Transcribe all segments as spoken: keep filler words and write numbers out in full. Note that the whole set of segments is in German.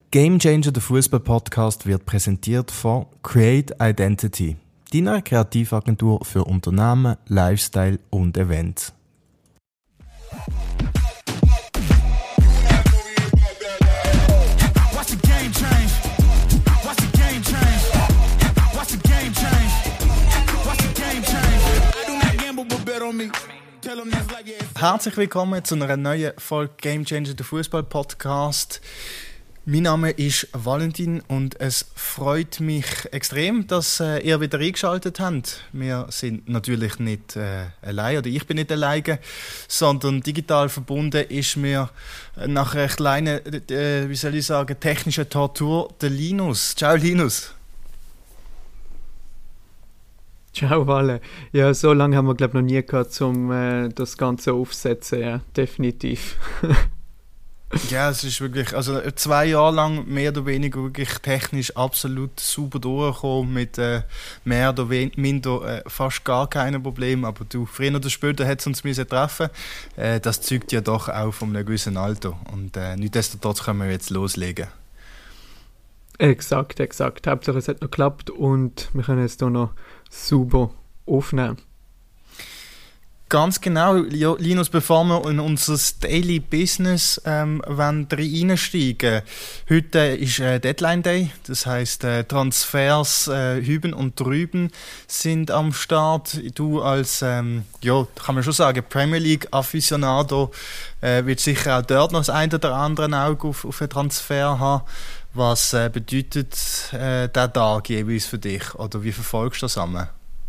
Game Changer, der Fußball-Podcast, wird präsentiert von Create Identity, deiner Kreativagentur für Unternehmen, Lifestyle und Events. Herzlich willkommen zu einer neuen Folge Game Changer, der Fußball-Podcast. Mein Name ist Valentin und es freut mich extrem, dass äh, ihr wieder eingeschaltet habt. Wir sind natürlich nicht äh, allein, oder ich bin nicht alleine, sondern digital verbunden ist mir nach einer kleinen, äh, wie soll ich sagen, technischen Tortur der Linus. Ciao Linus. Ciao Valle. Ja, so lange haben wir glaube ich noch nie gehabt, um äh, das Ganze aufzusetzen, ja, definitiv. Ja, es ist wirklich, also zwei Jahre lang mehr oder weniger wirklich technisch absolut super durchgekommen, mit äh, mehr oder minder äh, fast gar keinem Problem, aber du, früher oder später hätte es uns müssen treffen. Äh, das zeugt ja doch auch von einem gewissen Alter und äh, nichtsdestotrotz können wir jetzt loslegen. Exakt, exakt. Hauptsache es hat noch geklappt und wir können jetzt hier noch super aufnehmen. Ganz genau, Linus, bevor wir in unser Daily Business ähm, reinsteigen. Heute ist äh, Deadline Day, das heisst äh, Transfers äh, hüben und drüben sind am Start. Du als, ähm, ja, kann man schon sagen, Premier League Aficionado äh, wird sicher auch dort noch das ein oder andere Auge auf, auf einen Transfer haben. Was äh, bedeutet äh, der Tag jeweils für dich oder wie verfolgst du das zusammen?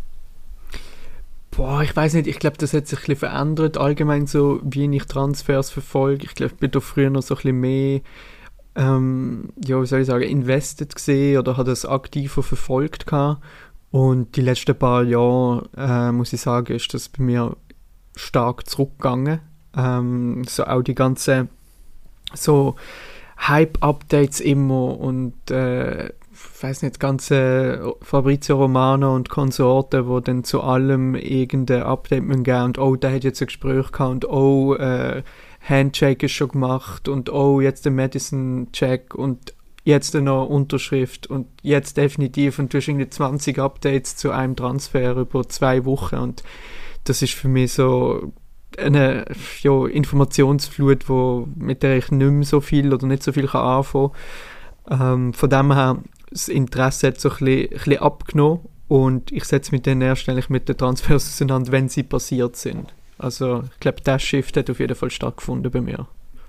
Boah, ich weiß nicht, ich glaube, das hat sich ein bisschen verändert, allgemein so, wie ich Transfers verfolge. Ich glaube, ich bin da früher noch so ein bisschen mehr, ähm, ja, wie soll ich sagen, invested gesehen oder habe das aktiver verfolgt gehabt. Und die letzten paar Jahre, äh, muss ich sagen, ist das bei mir stark zurückgegangen. Ähm, so auch die ganzen, so Hype-Updates immer und, äh, ich weiß nicht, ganze Fabrizio Romano und Konsorten, wo dann zu allem irgendein Update geben müssen und oh, der hat jetzt ein Gespräch gehabt und oh, äh, Handshake ist schon gemacht und oh, jetzt der Madison-Check und jetzt noch Unterschrift und jetzt definitiv und du hast irgendwie zwanzig Updates zu einem Transfer über zwei Wochen und das ist für mich so eine ja, Informationsflut, wo, mit der ich nicht mehr so viel oder nicht so viel kann anfangen kann. Ähm, von dem her das Interesse hat so ein bisschen, ein bisschen abgenommen und ich setze mich dann erst eigentlich mit den Transfers auseinander, wenn sie passiert sind. Also ich glaube, der Shift hat auf jeden Fall stattgefunden bei mir.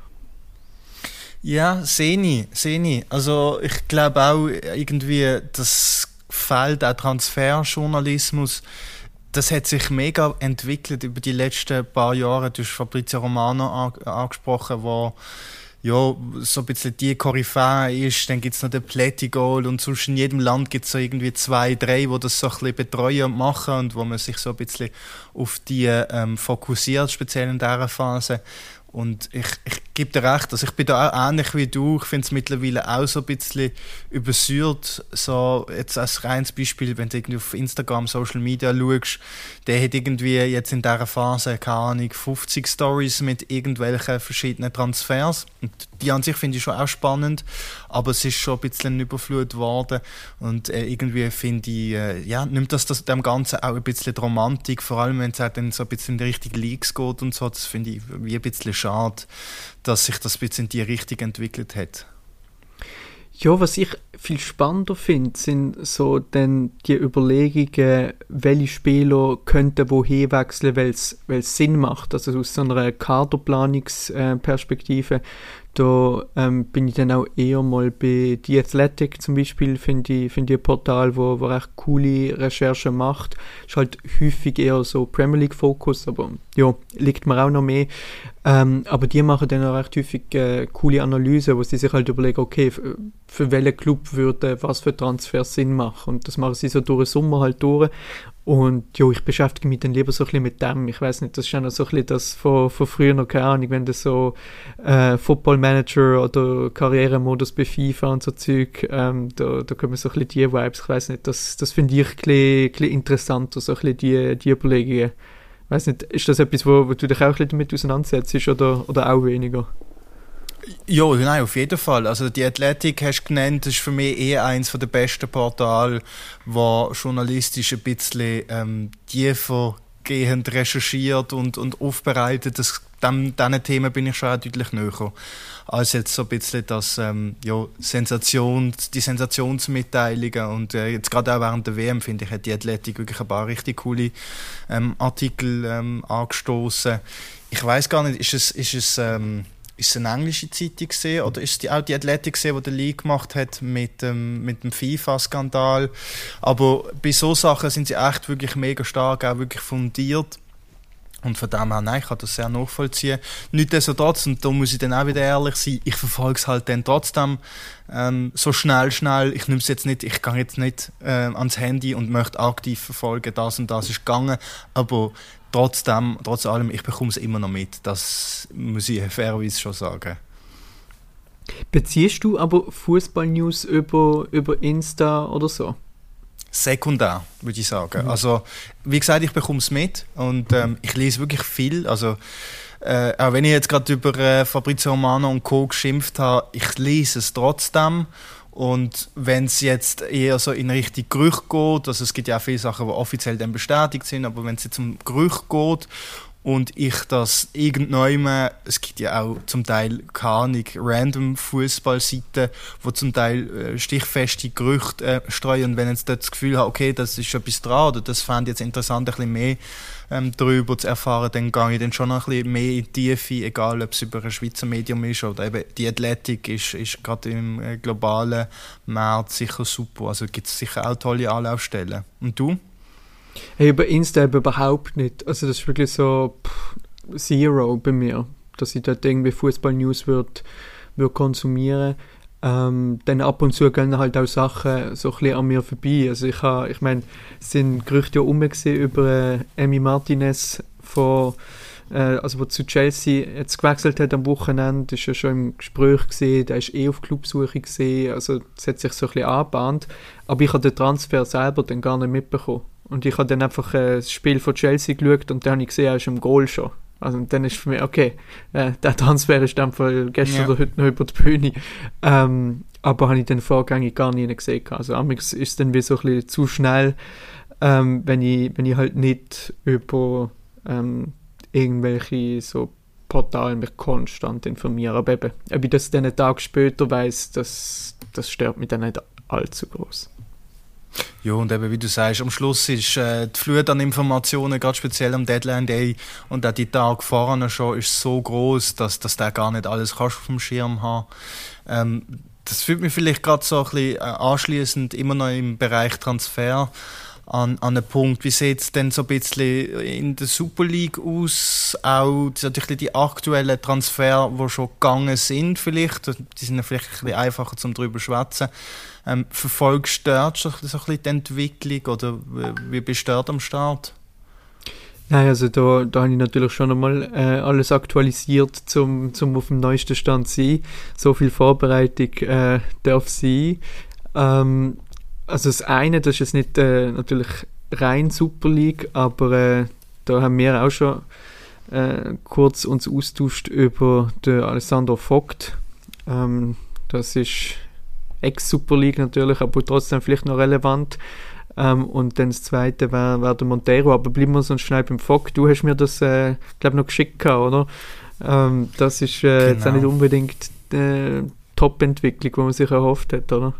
Ja, sehe ich, sehe ich. Also ich glaube auch irgendwie, das Feld auch Transferjournalismus, das hat sich mega entwickelt über die letzten paar Jahre. Du hast Fabrizio Romano an, angesprochen, wo ja, so ein bisschen die Koryphäe ist, dann gibt's noch den Plättigol und sonst in jedem Land gibt's so irgendwie zwei, drei, die das so ein bisschen betreuen und machen und wo man sich so ein bisschen auf die ähm, fokussiert, speziell in dieser Phase. Und ich, ich gebe dir recht, also ich bin da auch ähnlich wie du, ich finde es mittlerweile auch so ein bisschen übersäuert, so jetzt als reines Beispiel, wenn du irgendwie auf Instagram, Social Media schaust, der hat irgendwie jetzt in dieser Phase, keine Ahnung, fünfzig Stories mit irgendwelchen verschiedenen Transfers und die an sich finde ich schon auch spannend, aber es ist schon ein bisschen eine Überflut geworden und äh, irgendwie finde ich, äh, ja, nimmt das, das dem Ganzen auch ein bisschen die Romantik, vor allem wenn es halt dann so ein bisschen in die richtigen Leagues geht und so, das finde ich wie ein bisschen schade, dass sich das ein bisschen in die Richtung entwickelt hat. Ja, was ich viel spannender finde, sind so dann die Überlegungen, welche Spieler könnten wohin wechseln, weil es Sinn macht. Also aus so einer Kaderplanungsperspektive, da ähm, bin ich dann auch eher mal bei The Athletic zum Beispiel, finde ich, find ich ein Portal, wo, wo recht coole Recherchen macht. Ist halt häufig eher so Premier League Fokus, aber ja, liegt mir auch noch mehr. Ähm, aber die machen dann auch recht häufig äh, coole Analysen, wo sie sich halt überlegen, okay, für, für welchen Club würde was für Transfers Sinn machen. Und das machen sie so durch den Sommer halt durch. Und ja, ich beschäftige mich dann lieber so ein bisschen mit dem. Ich weiß nicht, das ist ja noch so ein bisschen das von, von früher noch, keine Ahnung, wenn du so äh, Football Manager oder Karrieremodus bei FIFA und so Zeug, ähm, da, da kommen so ein bisschen die Vibes. Ich weiß nicht, das, das finde ich ein bisschen, ein bisschen interessanter, so ein bisschen die, die Überlegungen. Ich weiß nicht, ist das etwas, wo, wo du dich auch ein bisschen damit auseinandersetzt oder, oder auch weniger? Ja, nein, auf jeden Fall. Also die Athletic hast du genannt, das ist für mich eh eins der besten Portale, wo journalistisch ein bisschen ähm, tiefergehend recherchiert und, und aufbereitet. Das, dem, diesen Themen bin ich schon auch deutlich näher. Als jetzt so ein bisschen das, ähm, ja, Sensations, die Sensationsmitteilungen. Und äh, jetzt gerade auch während der W M, finde ich, hat die Athletic wirklich ein paar richtig coole ähm, Artikel ähm, angestoßen. Ich weiß gar nicht, ist es... Ist es ähm, Ist es eine englische Zeitung gewesen, oder ist es die, auch die Athletic gewesen, die der League gemacht hat mit, ähm, mit dem FIFA-Skandal? Aber bei so Sachen sind sie echt wirklich mega stark, auch wirklich fundiert. Und von dem her, nein, ich kann das sehr nachvollziehen. Nichtsdestotrotz, und da muss ich dann auch wieder ehrlich sein, ich verfolge es halt dann trotzdem ähm, so schnell, schnell. Ich nehme es jetzt nicht, ich gehe jetzt nicht äh, ans Handy und möchte aktiv verfolgen, das und das ist gegangen. Aber trotzdem, trotz allem, ich bekomme es immer noch mit. Das muss ich fairerweise schon sagen. Beziehst du aber Fußball-News über, über Insta oder so? Sekundär, würde ich sagen. Mhm. Also, wie gesagt, ich bekomme es mit und ähm, ich lese wirklich viel. Also, äh, auch wenn ich jetzt gerade über äh, Fabrizio Romano und Co. geschimpft habe, ich lese es trotzdem. Und wenn es jetzt eher so in Richtung Gerücht geht, also es gibt ja auch viele Sachen, die offiziell dann bestätigt sind, aber wenn es jetzt um Gerücht geht und ich das irgendwann, es gibt ja auch zum Teil keine Ahnung, random Fußballseiten, wo zum Teil äh, stichfeste Gerüchte äh, streuen, und wenn ich jetzt das Gefühl habe, okay, das ist etwas dran oder das fände ich jetzt interessant, ein bisschen mehr ähm, darüber zu erfahren, dann gehe ich dann schon noch ein bisschen mehr in die Tiefe, egal ob es über ein Schweizer Medium ist oder eben die Athletic ist, ist gerade im äh, globalen Markt sicher super, also gibt es sicher auch tolle Anlaufstellen. Und du? Hey, über Insta eben überhaupt nicht. Also das ist wirklich so pff, Zero bei mir, dass ich dort irgendwie Fußball-News würd, würd konsumieren. Ähm, dann ab und zu gehen halt auch Sachen so ein bisschen an mir vorbei. Also ich habe, ich meine, es sind Gerüchte ja rum über äh, Emi Martinez von, äh, also wo zu Chelsea jetzt gewechselt hat am Wochenende, ist ja schon im Gespräch gesehen, der ist eh auf Clubsuche gesehen, also es hat sich so ein bisschen angebahnt. Aber ich habe den Transfer selber dann gar nicht mitbekommen. Und ich habe dann einfach äh, das Spiel von Chelsea geschaut und dann habe ich gesehen, er ist im Goal schon. Also und dann ist für mich, okay, äh, der Transfer ist dann von gestern ja. oder heute noch über die Bühne. Ähm, aber habe ich den vorgängig gar nie gesehen. Also amigs ist es dann wie so ein bisschen zu schnell, ähm, wenn, ich, wenn ich halt nicht über ähm, irgendwelche so Portale mich konstant informiere. Aber eben, ob ich das dann einen Tag später weiss, das, das stört mich dann nicht allzu groß. Ja, und eben, wie du sagst, am Schluss ist äh, die Flut an Informationen, gerade speziell am Deadline Day und auch die Tage vorher schon, ist so groß, dass, dass du gar nicht alles kannst auf dem Schirm haben. Ähm, das fühlt mich vielleicht gerade so ein bisschen äh, anschliessend immer noch im Bereich Transfer an, an einen Punkt. Wie sieht es denn so ein bisschen in der Super League aus? Auch die, natürlich die aktuellen Transfer, die schon gegangen sind vielleicht, die sind ja vielleicht ein bisschen einfacher zum drüber zu schwätzen. Ähm, verfolgst du dort so ein bisschen die Entwicklung oder wie bist du dort am Start? Nein, also da, da habe ich natürlich schon einmal äh, alles aktualisiert, zum, zum auf dem neuesten Stand zu sein. So viel Vorbereitung äh, darf sein. Ähm, also das eine, das ist jetzt nicht äh, natürlich rein Super League, aber äh, da haben wir auch schon äh, kurz uns austauscht über den Alessandro Vogt. Ähm, das ist Ex-Super League natürlich, aber trotzdem vielleicht noch relevant. Ähm, und dann das zweite wäre wär der Monteiro, aber bleiben wir sonst schnell beim Vogt. Du hast mir das, äh, glaube noch geschickt gehabt, oder? Ähm, das ist äh, genau. Jetzt auch nicht unbedingt die äh, Top-Entwicklung, die man sich erhofft hat, oder?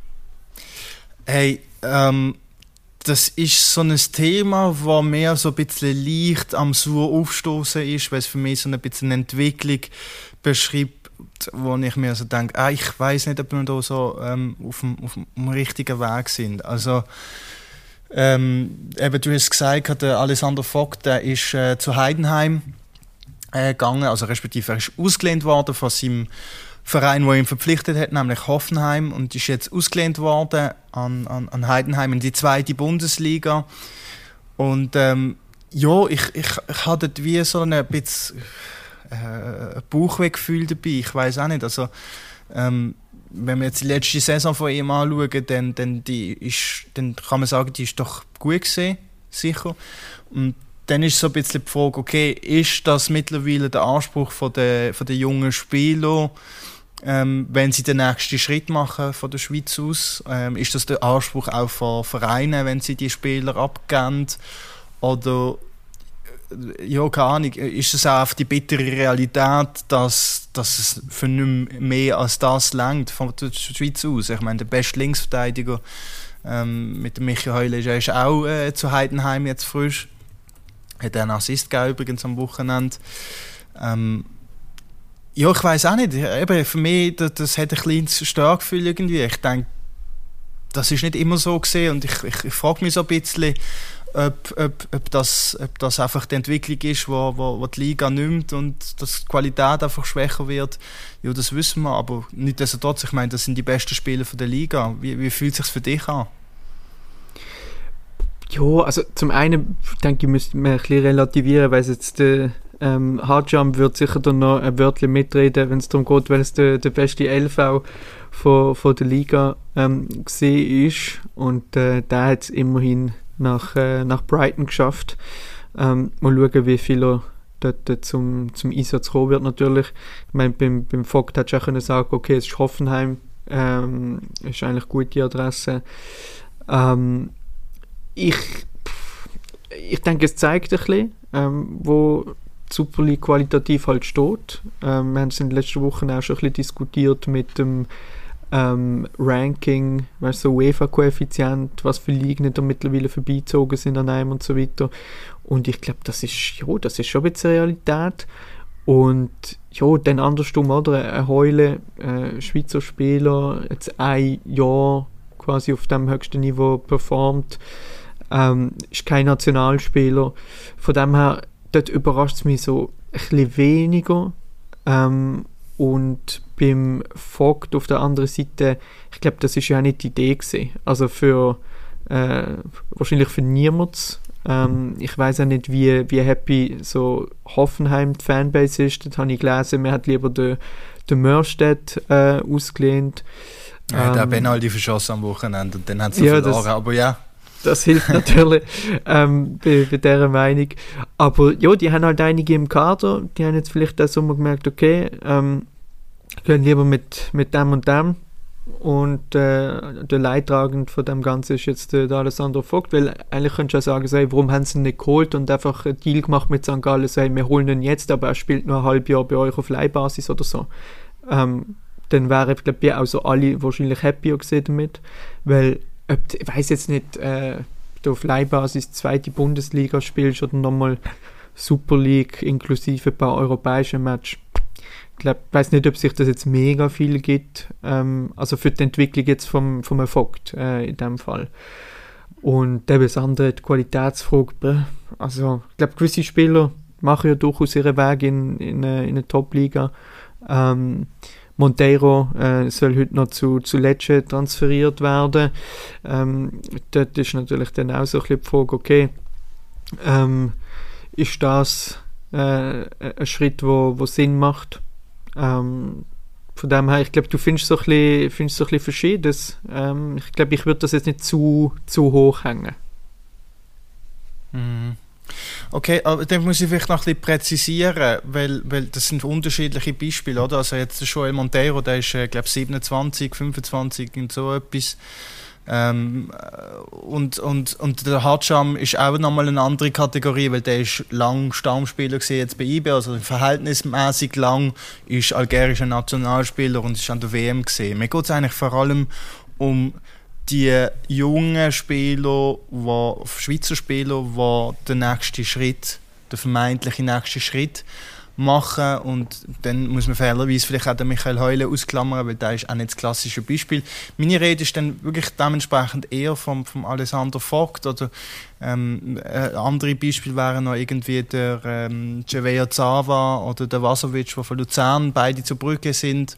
Hey, ähm, das ist so ein Thema, das mehr so ein bisschen leicht am Sur aufstoßen ist, weil es für mich so ein bisschen eine Entwicklung beschreibt, wo ich mir so denke, ah, ich weiß nicht, ob wir da so ähm, auf, dem, auf dem richtigen Weg sind. Also, ähm, eben, du hast gesagt, der Alessandro Vogt, der ist äh, zu Heidenheim äh, gegangen, also respektive er ist ausgelehnt worden von seinem Verein, der ihn verpflichtet hat, nämlich Hoffenheim, und ist jetzt ausgelehnt worden an, an, an Heidenheim in die zweite Bundesliga. Und ähm, ja, ich, ich, ich hatte dort wie so ein bisschen ein Bauchwehgefühl dabei, ich weiß auch nicht, also ähm, wenn wir jetzt die letzte Saison von ihm anschauen, dann, dann, die ist, dann kann man sagen, die ist doch gut gewesen, sicher. Und dann ist so ein bisschen die Frage, okay, ist das mittlerweile der Anspruch von der, von der jungen Spieler, ähm, wenn sie den nächsten Schritt machen von der Schweiz aus? Ähm, ist das der Anspruch auch von Vereinen, wenn sie die Spieler abgeben? Oder, ja, keine Ahnung, ist es auch die bittere Realität, dass, dass es für nicht mehr als das reicht von der Schweiz aus? Ich meine, der beste Linksverteidiger ähm, mit dem Michi Heule ist, ist auch äh, zu Heidenheim jetzt frisch. Hat einen Assist gegeben, übrigens am Wochenende. Ähm, ja, ich weiss auch nicht. Eben, für mich, das, das hat ein kleines Störgefühl irgendwie. Ich denke, das ist nicht immer so gesehen und ich, ich, ich frage mich so ein bisschen, ob, ob, ob, das, ob das einfach die Entwicklung ist, wo, wo, wo die Liga nimmt und dass die Qualität einfach schwächer wird. Ja, das wissen wir, aber nichtsdestotrotz, ich meine, das sind die besten Spieler von der Liga. Wie, wie fühlt es sich für dich an? Ja, also zum einen denke ich, müsste man ein bisschen relativieren, weil jetzt der ähm, Hardjump wird sicher dann noch ein Wörtchen mitreden, wenn es darum geht, weil es der, der beste L V von, von der Liga ähm, gesehen ist und äh, der hat es immerhin nach, äh, nach Brighton geschafft. Ähm, mal schauen, wie viel er dort äh, zum, zum Einsatz kommen wird natürlich. Ich meine, beim, beim Vogt hättest du auch können sagen, okay, es ist Hoffenheim, ähm, ist eigentlich eine gute Adresse. Ähm, Ich, ich denke, es zeigt ein bisschen, ähm, wo die Super League qualitativ halt steht. Ähm, wir haben es in den letzten Wochen auch schon ein bisschen diskutiert mit dem ähm, Ranking, weißt du, so UEFA-Koeffizient, was für Ligen da mittlerweile vorbeizogen sind an einem und so weiter. Und ich glaube, das ist, ja, das ist schon ein bisschen Realität. Und ja, dann andersrum, oder? Ein Heule, äh, Schweizer Spieler, jetzt ein Jahr quasi auf dem höchsten Niveau performt. Ähm, ist kein Nationalspieler. Von dem her, dort überrascht es mich so ein bisschen weniger. Ähm, und beim Vogt auf der anderen Seite, ich glaube, das ist ja auch nicht die Idee gewesen. Also für, äh, wahrscheinlich für niemanden. Ähm, ich weiß auch nicht, wie, wie happy so Hoffenheim die Fanbase ist. Das habe ich gelesen, man hat lieber den, den Mörstedt äh, ausgelehnt. Ja, ähm, der Penalty verschossen am Wochenende und dann hat sie ja, verloren, das, aber ja. Das hilft natürlich ähm, bei, bei dieser Meinung. Aber ja, die haben halt einige im Kader, die haben jetzt vielleicht auch so mal gemerkt, okay, ähm, gehen lieber mit, mit dem und dem. Und äh, der Leidtragende von dem Ganzen ist jetzt äh, der Alessandro Vogt, weil eigentlich könntest du ja sagen, so, hey, warum haben sie ihn nicht geholt und einfach einen Deal gemacht mit Sankt Gallen, so, hey, wir holen ihn jetzt, aber er spielt nur ein halbes Jahr bei euch auf Leihbasis oder so. Ähm, dann wären, glaube ich, auch so alle wahrscheinlich happier gewesen damit, weil ob, ich weiß jetzt nicht, äh, du auf Leihbasis zweite Bundesliga spielst oder nochmal Super League inklusive ein paar europäische Matches. Ich weiß nicht, ob sich das jetzt mega viel gibt, ähm, also für die Entwicklung jetzt vom, vom Vogt äh, in dem Fall. Und eben das andere, die Qualitätsfrage, also ich glaube, gewisse Spieler machen ja durchaus ihren Weg in, in, eine, in eine Top-Liga. Ähm, Monteiro äh, soll heute noch zu, zu Lecce transferiert werden. Ähm, dort ist natürlich dann auch so ein bisschen die Frage, okay, ähm, ist das äh, ein Schritt, wo, wo Sinn macht? Ähm, von dem her, ich glaube, du findest so ein bisschen, findest so ein bisschen Verschiedenes. Ähm, ich glaube, ich würde das jetzt nicht zu, zu hoch hängen. Mhm. Okay, aber dann muss ich vielleicht noch ein bisschen präzisieren, weil, weil das sind unterschiedliche Beispiele, oder? Also jetzt der Joel Monteiro, der ist, äh, glaube ich, siebenundzwanzig, fünfundzwanzig und so etwas. Ähm, und, und, und der Hardjam ist auch nochmal eine andere Kategorie, weil der ist lang Stammspieler gewesen, jetzt bei I B, also verhältnismäßig lang ist algerischer Nationalspieler und ist an der W M gesehen. Mir geht es eigentlich vor allem um die jungen Spieler, die, Schweizer Spieler, die den nächsten Schritt, den vermeintlichen nächsten Schritt machen, und dann muss man fairerweise vielleicht auch den Michael Heule ausklammern, weil der ist auch nicht das klassische Beispiel. Meine Rede ist dann wirklich dementsprechend eher vom, vom Alessandro Vogt, oder ähm, äh, andere Beispiele wären noch irgendwie der ähm, Javeja Zava oder der Vasovic, die von Luzern beide zu Brügge sind.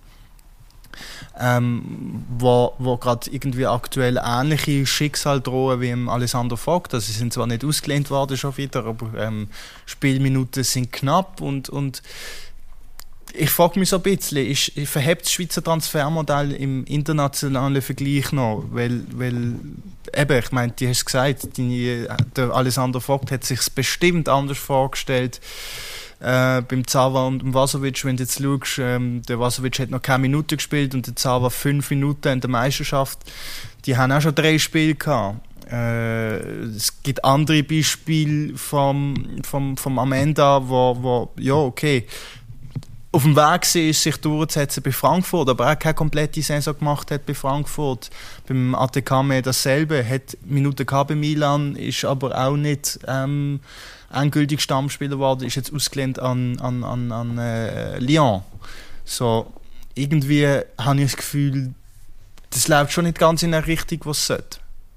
Ähm, wo, wo gerade irgendwie aktuell ähnliche Schicksal drohen wie im Alessandro Vogt. Also sie sind zwar nicht ausgelehnt worden schon wieder, aber ähm, Spielminuten sind knapp, und, und ich frage mich so ein bisschen, ist, verhebt das Schweizer Transfermodell im internationalen Vergleich noch? Weil, weil eben, ich meine, du hast gesagt, deine, der Alessandro Vogt hat sich bestimmt anders vorgestellt. Äh, beim Zava und dem Vasovic, wenn du jetzt schaust, ähm, der Vasovic hat noch keine Minute gespielt und der Zava fünf Minuten in der Meisterschaft. Die haben auch schon drei Spiele gehabt. Äh, es gibt andere Beispiele vom, vom, vom Amenda, wo, wo, ja, okay, auf dem Weg war, sich durchzusetzen bei Frankfurt, aber auch keine komplette Saison gemacht hat bei Frankfurt. Beim A T K mehr dasselbe, hat Minuten gehabt bei Milan, ist aber auch nicht ähm, endgültig Stammspieler geworden, ist jetzt ausgelehnt an, an, an, an äh, Lyon. So, irgendwie habe ich das Gefühl, das läuft schon nicht ganz in der Richtung, was es sollte.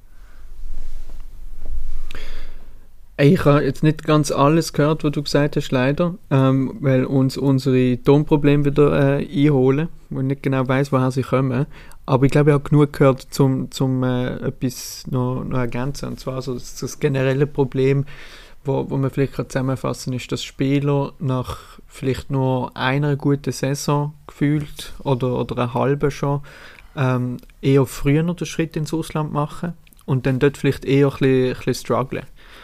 Ich habe jetzt nicht ganz alles gehört, was du gesagt hast, leider, ähm, weil uns unsere Tonprobleme wieder äh, einholen, wo ich nicht genau weiss, woher sie kommen. Aber ich glaube, ich habe genug gehört, um zum, äh, etwas noch, noch ergänzen. Und zwar so das, das generelle Problem, wo, wo man vielleicht gerade zusammenfassen, ist, dass Spieler nach vielleicht nur einer guten Saison gefühlt oder, oder einer halben schon ähm, eher früher noch den Schritt ins Ausland machen und dann dort vielleicht eher ein bisschen, ein bisschen strugglen.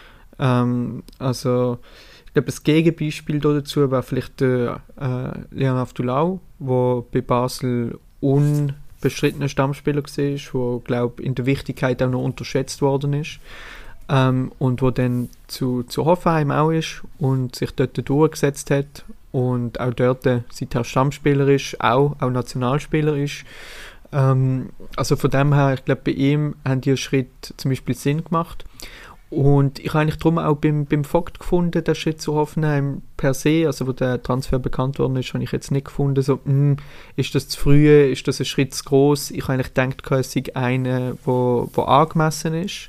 Ähm, also ich glaube, das Gegenbeispiel dazu wäre vielleicht der äh, Leon Aftulau, der bei Basel unbestrittener Stammspieler war, der, glaube in der Wichtigkeit auch noch unterschätzt worden ist, ähm, und der dann zu, zu Hoffenheim auch ist und sich dort durchgesetzt hat und auch dort seither Stammspieler ist, auch, auch Nationalspieler ist. Ähm, also von dem her, ich glaube, bei ihm haben die einen Schritt zum Beispiel Sinn gemacht. Und ich habe eigentlich darum auch beim, beim Vogt gefunden, der Schritt zu Hoffenheim per se, also wo der Transfer bekannt worden ist, habe ich jetzt nicht gefunden, so, mh, ist das zu früh, ist das ein Schritt zu gross? Ich habe eigentlich gedacht, es sei einer, der angemessen ist.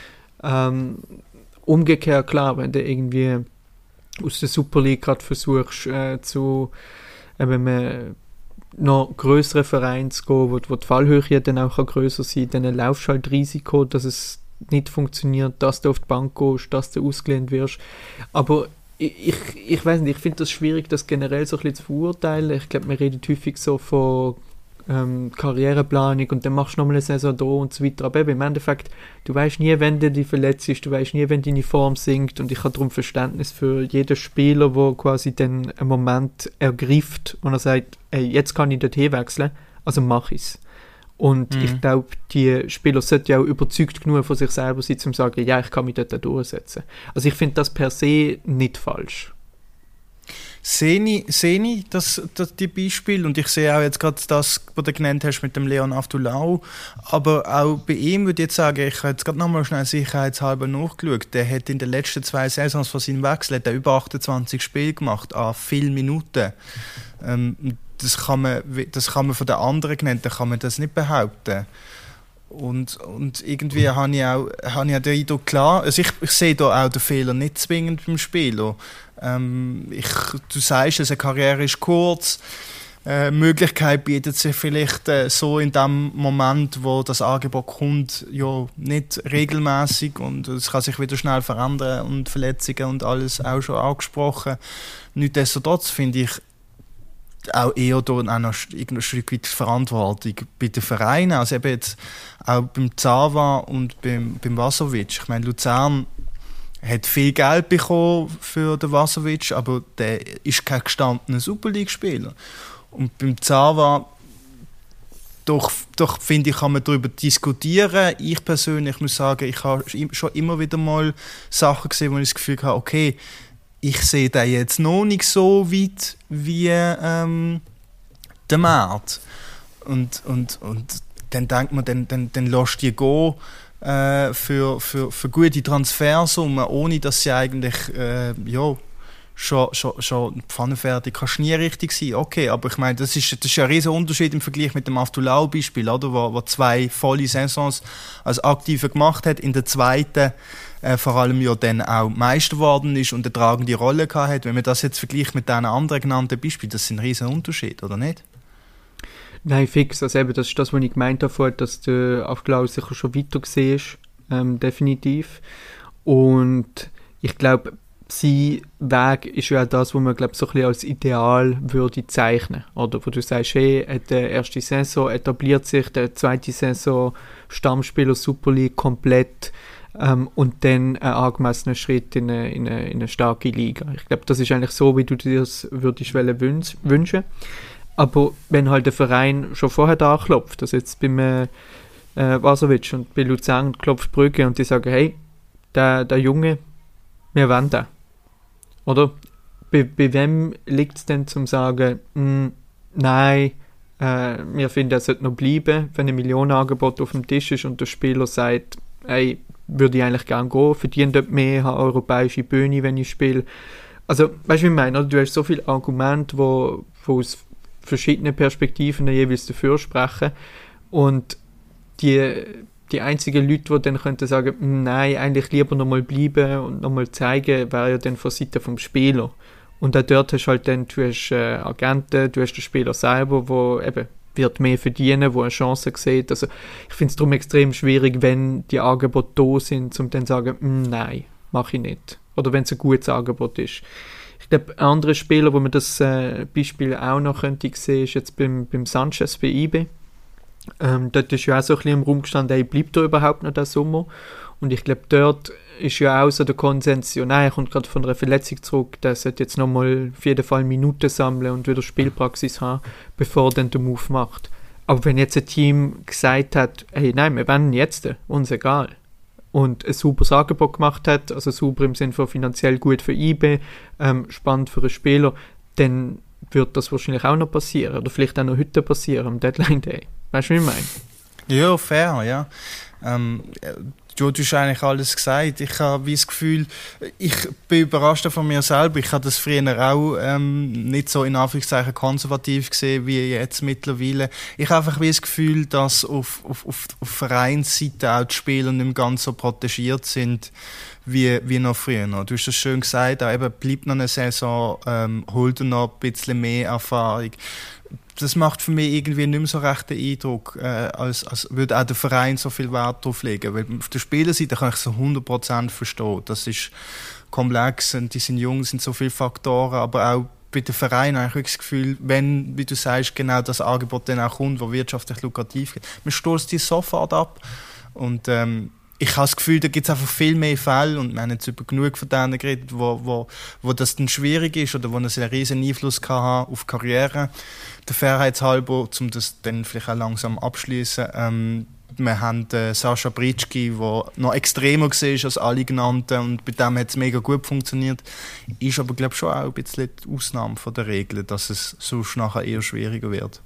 Ähm, umgekehrt, klar, wenn du irgendwie aus der Super League gerade versuchst, äh, zu eben, äh, noch grössere Vereine zu gehen, wo, wo die Fallhöhe dann auch grösser sein kann, dann laufst du halt Risiko, dass es nicht funktioniert, dass du auf die Bank gehst, dass du ausgelehnt wirst. Aber ich, ich, ich weiß nicht, ich finde das schwierig, das generell so ein bisschen zu verurteilen. Ich glaube, man redet häufig so von ähm, Karriereplanung und dann machst du nochmal eine Saison da und so weiter. Aber eben, im Endeffekt, du weißt nie, wenn du dich verletzt ist, du weißt nie, wenn deine Form sinkt und ich habe darum Verständnis für jeden Spieler, der quasi dann einen Moment ergreift und er sagt, hey, jetzt kann ich dorthin wechseln, also mache ich es. Und mhm. ich glaube, die Spieler sollten ja auch überzeugt genug von sich selber sein, um zu sagen, ja, ich kann mich dort durchsetzen. Also ich finde das per se nicht falsch. Sehe ich, sehe ich das, das, die Beispiele und ich sehe auch jetzt gerade das, was du genannt hast mit dem Leon Aftulau, aber auch bei ihm würde ich jetzt sagen, ich habe jetzt gerade nochmal schnell sicherheitshalber nachgeschaut, der hat in den letzten zwei Saisons von seinem Wechsel hat er über achtundzwanzig Spiele gemacht, an vielen Minuten. Ähm, Das kann man, das kann man von den anderen genannt, kann man das nicht behaupten. Und, und irgendwie habe ich auch, habe ich auch den Eindruck, klar, also ich, ich sehe da auch den Fehler nicht zwingend beim Spieler. Ähm, ich, du sagst, also eine Karriere ist kurz, äh, Möglichkeit bietet sich vielleicht äh, so in dem Moment, wo das Angebot kommt, ja, nicht regelmäßig und es kann sich wieder schnell verändern und Verletzungen und alles auch schon angesprochen. Nichtsdestotrotz finde ich, auch eher da auch noch ein Stück weit Verantwortung bei den Vereinen. Also eben jetzt auch beim Zava und beim, beim Vasovic. Ich meine, Luzern hat viel Geld bekommen für den Vasovic, aber der ist kein gestandener Super League-Spieler. Und beim Zava, doch, doch finde ich, kann man darüber diskutieren. Ich persönlich muss sagen, ich habe schon immer wieder mal Sachen gesehen, wo ich das Gefühl habe, okay, ich sehe den jetzt noch nicht so weit wie ähm, der Markt. Und, und, und dann denkt man, dann, dann, dann lässt die gehen äh, für, für, für gute Transfersummen, ohne dass sie eigentlich äh, ja, schon, schon, schon pfannenfertig kannst nie richtig sein. Okay, aber ich meine, das ist, das ist ein riesen Unterschied im Vergleich mit dem Aftulau-Beispiel, oder? Wo, wo zwei volle Saisons als Aktiver gemacht hat, in der zweiten Äh, vor allem ja dann auch Meister geworden ist und eine tragende Rolle gehabt hat. Wenn man das jetzt vergleicht mit diesen anderen genannten Beispielen, das sind ein riesen Unterschied, oder nicht? Nein, fix. Also eben, das ist das, was ich gemeint habe, dass der Aftulau sicher schon weiter gesehen ist, ähm, definitiv. Und ich glaube, sein Weg ist ja auch das, was man, glaube ich, so ein bisschen als Ideal würde zeichnen. Oder wo du sagst, hey, hat die erste Saison etabliert sich, die zweite Saison Stammspieler Super League komplett ähm, und dann ein angemessener Schritt in eine, in, eine, in eine starke Liga. Ich glaube, das ist eigentlich so, wie du dir das würdest wünsch, wünschen. Aber wenn halt der Verein schon vorher da anklopft, also jetzt beim äh, Vasovic und bei Luzern klopft Brügge und die sagen, hey, der, der Junge, wir wollen den. Oder? Bei, bei wem liegt es denn zum sagen, mh, nein, äh, wir finden, er sollte noch bleiben, wenn ein Millionenangebot auf dem Tisch ist und der Spieler sagt, hey, würde ich eigentlich gerne gehen, verdiene dort mehr, habe europäische Bühne, wenn ich spiele. Also, weißt du, wie ich meine? Oder? Du hast so viele Argumente, wo, wo aus verschiedenen Perspektiven jeweils dafür sprechen und die, die einzigen Leute, die dann könnten sagen, nein, eigentlich lieber nochmal bleiben und nochmal zeigen, wäre ja dann von Seite vom Spieler. Und auch dort hast du halt dann, du hast äh, Agenten, du hast den Spieler selber, der eben wird mehr verdienen, wo eine Chance sieht. Also ich finde es darum extrem schwierig, wenn die Angebote da sind, um dann zu sagen, nein, mache ich nicht. Oder wenn es ein gutes Angebot ist. Ich glaube, ein anderer Spieler, wo man das äh, Beispiel auch noch könnte sehen, ist jetzt beim, beim Sanchez bei I B. Ähm, dort ist ja auch so ein bisschen im Raum gestanden, hey, bleibt er überhaupt noch der Sommer? Und ich glaube, dort ist ja auch so der Konsens, ja, nein, er kommt gerade von einer Verletzung zurück, der sollte jetzt nochmal auf jeden Fall Minuten sammeln und wieder Spielpraxis haben, bevor er dann den Move macht. Aber wenn jetzt ein Team gesagt hat, hey, nein, wir wollen jetzt, uns egal, und ein sauberes Angebot gemacht hat, also sauber im Sinne von finanziell gut für I B, ähm, spannend für einen Spieler, dann wird das wahrscheinlich auch noch passieren, oder vielleicht auch noch heute passieren, am Deadline Day. Weißt du, wie ich meine? Ja, fair, ja. Ähm, du, du hast eigentlich alles gesagt. Ich habe das Gefühl, ich bin überrascht von mir selber. Ich habe das früher auch ähm, nicht so in Anführungszeichen konservativ gesehen wie jetzt mittlerweile. Ich habe einfach das Gefühl, dass auf, auf, auf, auf Vereinsseite auch die Spieler nicht mehr ganz so protegiert sind wie, wie noch früher. Du hast das schön gesagt, auch eben, bleibt noch eine Saison, ähm, holt noch ein bisschen mehr Erfahrung. Das macht für mich irgendwie nicht mehr so recht den Eindruck, äh, als, als würde auch der Verein so viel Wert drauf legen. Weil auf der Spielerseite kann ich so hundert Prozent verstehen. Das ist komplex und die sind jung, sind so viele Faktoren, aber auch bei den Vereinen habe ich wirklich das Gefühl, wenn, wie du sagst, genau das Angebot dann auch kommt, das wirtschaftlich lukrativ ist, man stößt die sofort ab. Und ähm, ich habe das Gefühl, da gibt es einfach viel mehr Fälle, und wir haben jetzt über genug von denen geredet, wo, wo, wo das dann schwierig ist oder wo es einen riesen Einfluss kann auf die Karriere. Der Fairheit halber, um das dann vielleicht auch langsam abschließen. Ähm, wir haben äh, Sascha Britschki, der noch extremer war als alle genannten, und bei dem hat es mega gut funktioniert. Ist aber, glaube ich, schon auch ein bisschen die Ausnahme von der Regel, dass es sonst nachher eher schwieriger wird.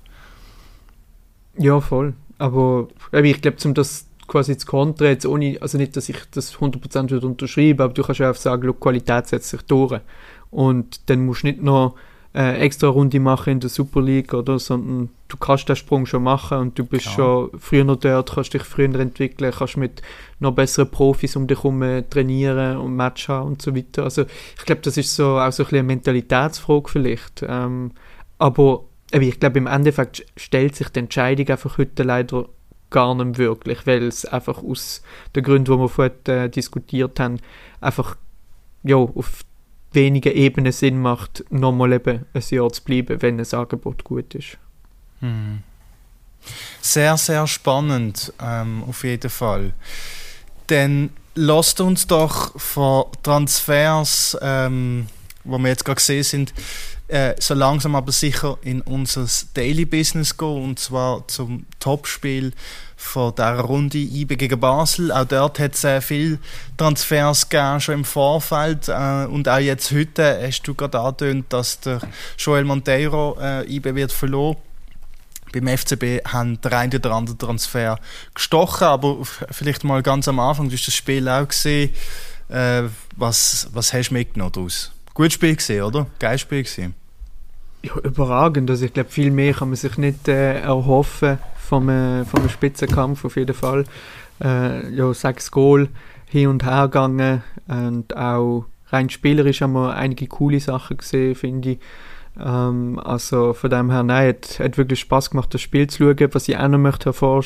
Ja, voll. Aber ich glaube, um das quasi zu kontern, jetzt ohne, also nicht, dass ich das hundert Prozent würde unterschreiben, aber du kannst ja auch sagen, die Qualität setzt sich durch. Und dann musst du nicht noch äh, extra Runde machen in der Super League, oder, sondern du kannst den Sprung schon machen und du bist Klar. schon früher noch dort, kannst dich früher entwickeln, kannst mit noch besseren Profis um dich herum trainieren und Match haben und so weiter. Also ich glaube, das ist so auch so ein bisschen eine Mentalitätsfrage vielleicht. Ähm, aber ich glaube, im Endeffekt stellt sich die Entscheidung einfach heute leider gar nicht wirklich, weil es einfach aus den Gründen, die wir vorhin äh, diskutiert haben, einfach ja, auf wenigen Ebenen Sinn macht, nochmal eben ein Jahr zu bleiben, wenn ein Angebot gut ist. Hm. Sehr, sehr spannend, ähm, auf jeden Fall. Dann lasst uns doch von Transfers, ähm, wo wir jetzt gerade gesehen sind, Äh, so langsam aber sicher in unser Daily Business gehen, und zwar zum Topspiel von dieser Runde I B gegen Basel. Auch dort hat es sehr viele Transfers gegeben, schon im Vorfeld, äh, und auch jetzt heute hast du gerade angetönt, dass der Joel Monteiro äh, I B wird verloren. Beim F C B haben der eine oder andere Transfer gestochen, aber vielleicht mal ganz am Anfang, du hast das Spiel auch gesehen. Äh, was, was hast du mitgenommen daraus? Gutes Spiel gesehen, oder? Geiles Spiel gesehen. Ja, überragend. Also ich glaube, viel mehr kann man sich nicht äh, erhoffen vom, äh, vom Spitzenkampf, auf jeden Fall. Äh, ja, sechs Goal hin und her gegangen, und auch rein spielerisch haben wir einige coole Sachen gesehen, finde ich. Ähm, also von dem her, nein, hat, hat wirklich Spass gemacht, das Spiel zu schauen. Was ich auch noch möchte hervorstreichen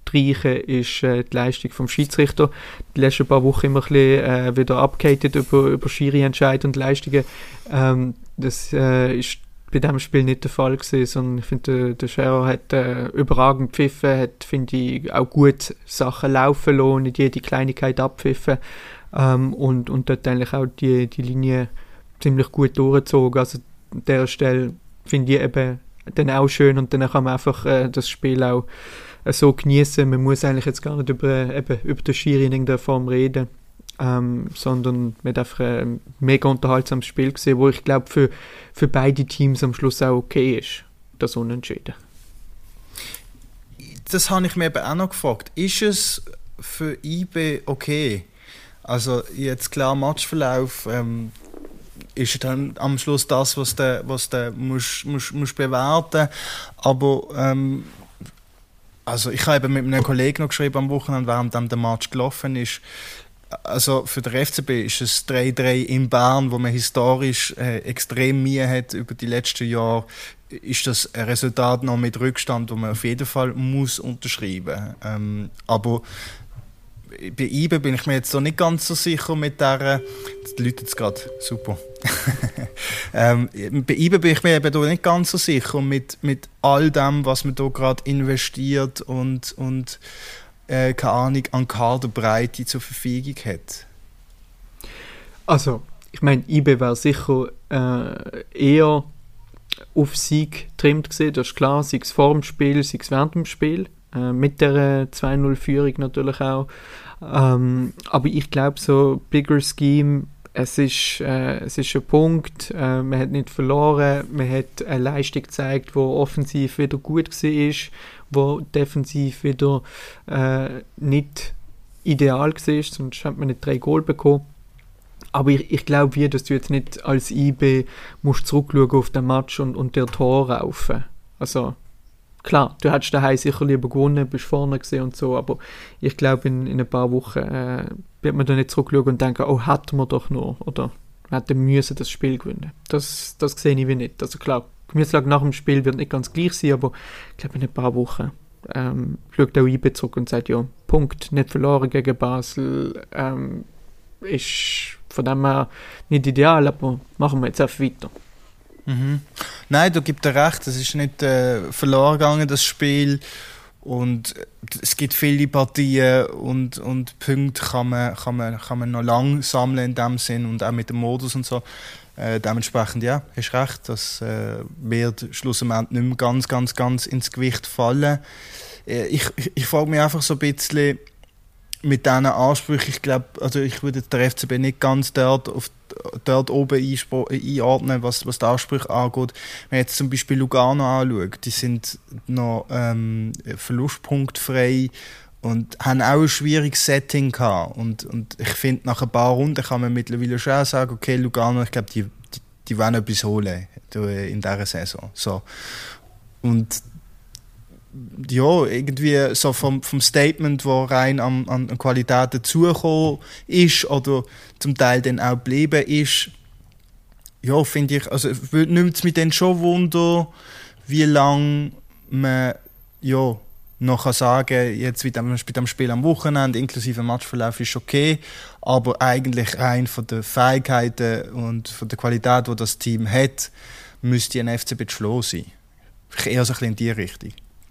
streichen, ist äh, die Leistung vom Schiedsrichter. Die letzten paar Wochen immer ein bisschen äh, wieder abgehatet über, über Schiri-Entscheid und Leistungen. Ähm, das äh, ist bei diesem Spiel nicht der Fall gewesen, sondern ich finde, der, der Scherer hat äh, überragend gepfiffen, hat, finde ich, auch gut Sachen laufen lassen, nicht jede Kleinigkeit abpfiffen ähm, und, und dort eigentlich auch die, die Linie ziemlich gut durchgezogen. Also an dieser Stelle finde ich eben dann auch schön und dann kann man einfach äh, das Spiel auch äh, so genießen. Man muss eigentlich jetzt gar nicht über, eben, über den Schiri in irgendeiner Form reden. Ähm, sondern man hat einfach ein mega unterhaltsames Spiel gesehen, wo ich glaube für, für beide Teams am Schluss auch okay ist, das Unentschieden. Das habe ich mir eben auch noch gefragt. Ist es für I B okay? Also jetzt klar, Matchverlauf ähm, ist dann am Schluss das, was du was du musst, musst, musst bewerten, aber ähm, also ich habe eben mit einem Kollegen noch geschrieben am Wochenende, während dann der Match gelaufen ist. Also für den F C B ist es drei drei in Bern, wo man historisch äh, extrem Mühe hat über die letzten Jahre, ist das ein Resultat noch mit Rückstand, wo man auf jeden Fall muss unterschreiben. Ähm, aber bei I B bin ich mir jetzt so nicht ganz so sicher mit der. Das läutet jetzt gerade, super. ähm, bei I B bin ich mir eben da nicht ganz so sicher mit, mit all dem, was man da gerade investiert und und Äh, keine Ahnung, an Kaderbreite zur Verfügung hat. Also, ich meine, I B wäre sicher äh, eher auf Sieg getrimmt gewesen, das ist klar, sei es vor dem Spiel, sei es während dem Spiel, äh, mit der zwei null Führung natürlich auch. Ähm, aber ich glaube, so bigger Scheme, es ist, äh, es ist ein Punkt, äh, man hat nicht verloren, man hat eine Leistung gezeigt, die offensiv wieder gut war, wo defensiv wieder äh, nicht ideal war, sonst hat man nicht drei Goal bekommen. Aber ich, ich glaube, wie, dass du jetzt nicht als I B musst zurückschauen auf den Match und, und dir Tor raufen. Also klar, du hättest daheim sicher lieber gewonnen, bist vorne gesehen und so, aber ich glaube, in, in ein paar Wochen äh, wird man da nicht zurückschauen und denken, oh, hätten wir doch noch, oder wir hätten müssen das Spiel gewinnen. Das, das sehe ich wie nicht. Also klar, die Gemütslage nach dem Spiel wird nicht ganz gleich sein, aber ich glaube, in ein paar Wochen ähm, schaut auch I B zurück und sagt, ja, Punkt, nicht verloren gegen Basel, ähm, ist von dem her nicht ideal, aber machen wir jetzt einfach weiter. Mhm. Nein, du gibst dir recht, es ist nicht äh, verloren gegangen, das Spiel, und es gibt viele Partien und, und Punkte kann man, kann, man, kann man noch lang sammeln in dem Sinn und auch mit dem Modus und so. Äh, dementsprechend, ja, hast recht, das äh, wird schlussendlich nicht mehr ganz, ganz, ganz ins Gewicht fallen. Äh, ich ich, ich frage mich einfach so ein bisschen mit diesen Ansprüchen, ich glaube, also ich würde der F C B nicht ganz dort, auf, dort oben einspro- einordnen, was, was die Ansprüche angeht. Wenn man jetzt zum Beispiel Lugano anschaut, die sind noch ähm, verlustpunktfrei und haben auch ein schwieriges Setting gehabt. Und, und ich finde, nach ein paar Runden kann man mittlerweile schon sagen, okay, Lugano, ich glaube, die, die, die wollen etwas holen in dieser Saison. So. Und ja, irgendwie so vom, vom Statement, das rein an, an Qualität dazugekommen ist oder zum Teil dann auch geblieben ist, ja, finde ich, also nimmt es mich dann schon Wunder, wie lange man ja noch kann sagen, jetzt wie bei dem Spiel am Wochenende, inklusive Matchverlauf, ist okay, aber eigentlich rein von den Fähigkeiten und von der Qualität, die das Team hat, müsste ein F C B schlagen sein. Eher so ein bisschen in die Richtung.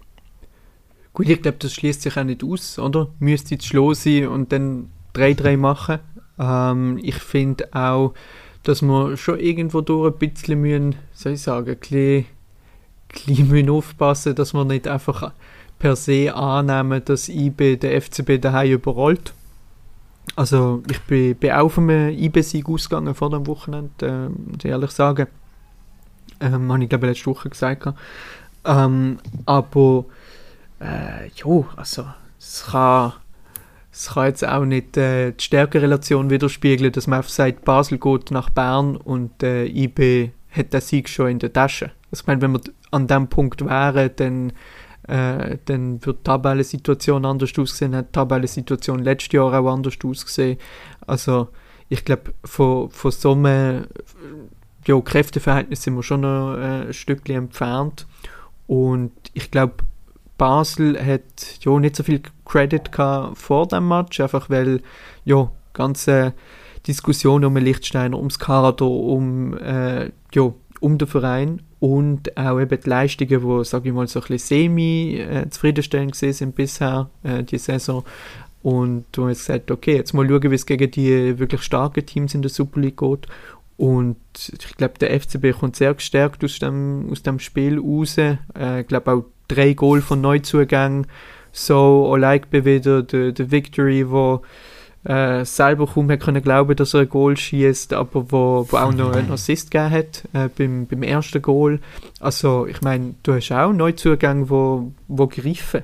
Gut, ich glaube, das schließt sich auch nicht aus, oder? Müsste jetzt schlagen sein und dann drei drei machen. Ähm, ich finde auch, dass wir schon irgendwo durch ein bisschen müssen, soll ich sagen, ein bisschen, ein bisschen müssen aufpassen, dass wir nicht einfach per se annehmen, dass I B den F C B daheim überrollt. Also ich bin, bin auch von einem I B-Sieg ausgegangen vor dem Wochenende, äh, muss ich ehrlich sagen. Ähm, habe ich glaube letzte Woche gesagt. Ähm, aber äh, ja, also es kann, es kann jetzt auch nicht äh, die Stärkerelation widerspiegeln, dass man einfach sagt, Basel geht nach Bern und äh, I B hat den Sieg schon in der Tasche. Also ich meine, wenn wir an dem Punkt wären, dann Äh, dann wird die Tabellensituation anders aussehen, hat die Tabellensituation letztes Jahr auch anders ausgesehen. Also ich glaube, von, von so einem ja, Kräfteverhältnis sind wir schon noch äh, ein Stückchen entfernt. Und ich glaube, Basel hat ja nicht so viel Credit gehabt vor dem Match, einfach weil ja ganze Diskussionen um den Lichtsteiner, ums Kader, um äh, ja um den Verein und auch eben die Leistungen, die, sage ich mal, so ein bisschen semi äh, zufriedenstellend gesehen sind bisher, äh, die Saison. Und du hast gesagt, okay, jetzt mal schauen, wie es gegen die wirklich starken Teams in der Super League geht. Und ich glaube, der F C B kommt sehr gestärkt aus dem, aus dem Spiel raus. Äh, ich glaube auch drei Goal von Neuzugängen. So, Olaikbe wieder, der, der Victory, wo äh, selber kaum hat können glauben, dass er ein Goal schießt, aber wo, wo auch noch einen Assist gegeben hat äh, beim, beim ersten Goal. Also, ich meine, du hast auch Neuzugänge, wo, wo greifen.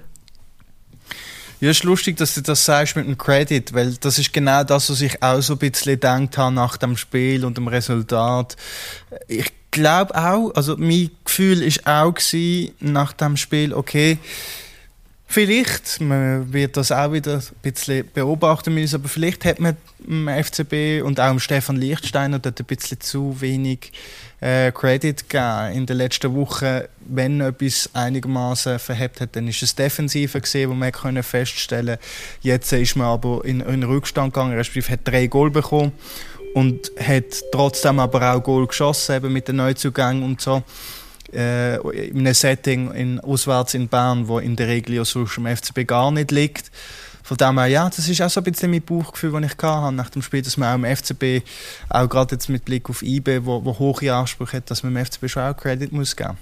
Ja, es ist lustig, dass du das sagst mit dem Credit, weil das ist genau das, was ich auch so ein bisschen gedacht habe nach dem Spiel und dem Resultat. Ich glaube auch, also mein Gefühl war auch gewesen, nach dem Spiel, okay, vielleicht, man wird das auch wieder ein bisschen beobachten müssen, aber vielleicht hat man dem F C B und auch dem Stefan Lichtsteiner dort ein bisschen zu wenig äh, Credit gegeben in den letzten Wochen. Wenn etwas einigermaßen verhebt hat, dann ist es Defensive gesehen, wo man können feststellen. Jetzt ist man aber in einen Rückstand gegangen, respektive hat drei Goal bekommen und hat trotzdem aber auch Goal geschossen, eben mit den Neuzugängen und so. Äh, in einem Setting in, auswärts in Bern, wo in der Regel ja sonst im F C B gar nicht liegt. Von dem her, ja, das ist auch so ein bisschen mein Bauchgefühl, das ich hatte nach dem Spiel, dass man auch im F C B, auch gerade jetzt mit Blick auf I B, wo, wo hohe Ansprüche hat, dass man im F C B schon auch Credit muss geben.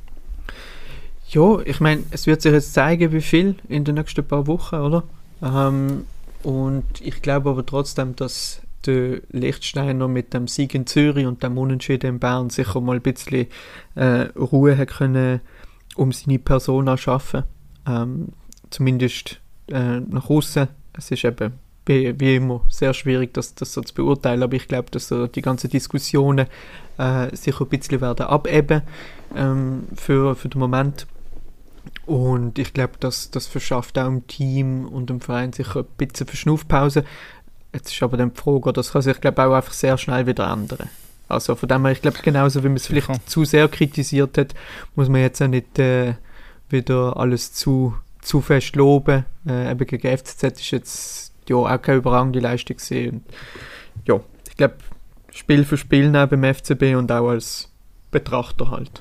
Ja, ich meine, es wird sich jetzt zeigen, wie viel in den nächsten paar Wochen, oder? Ähm, und ich glaube aber trotzdem, dass der Lichtsteiner mit dem Sieg in Zürich und dem Unentschieden in Bern sicher mal ein bisschen äh, Ruhe hat können, um seine Persona zu schaffen. Ähm, zumindest äh, nach außen. Es ist eben wie, wie immer sehr schwierig, das, das so zu beurteilen, aber ich glaube, dass so die ganzen Diskussionen äh, sicher ein bisschen werden abebben ähm, für, für den Moment. Und ich glaube, dass das verschafft auch dem Team und dem Verein sicher ein bisschen Verschnaufpause. Jetzt ist aber dann die Frage, das kann sich, glaube ich, auch einfach sehr schnell wieder ändern. Also von dem her, ich glaube, genauso wie man es vielleicht ja. zu sehr kritisiert hat, muss man jetzt auch nicht äh, wieder alles zu, zu fest loben. Äh, eben gegen F C Z ist jetzt ja auch keine überragende Leistung gesehen. Ja, ich glaube, Spiel für Spiel beim F C B und auch als Betrachter halt.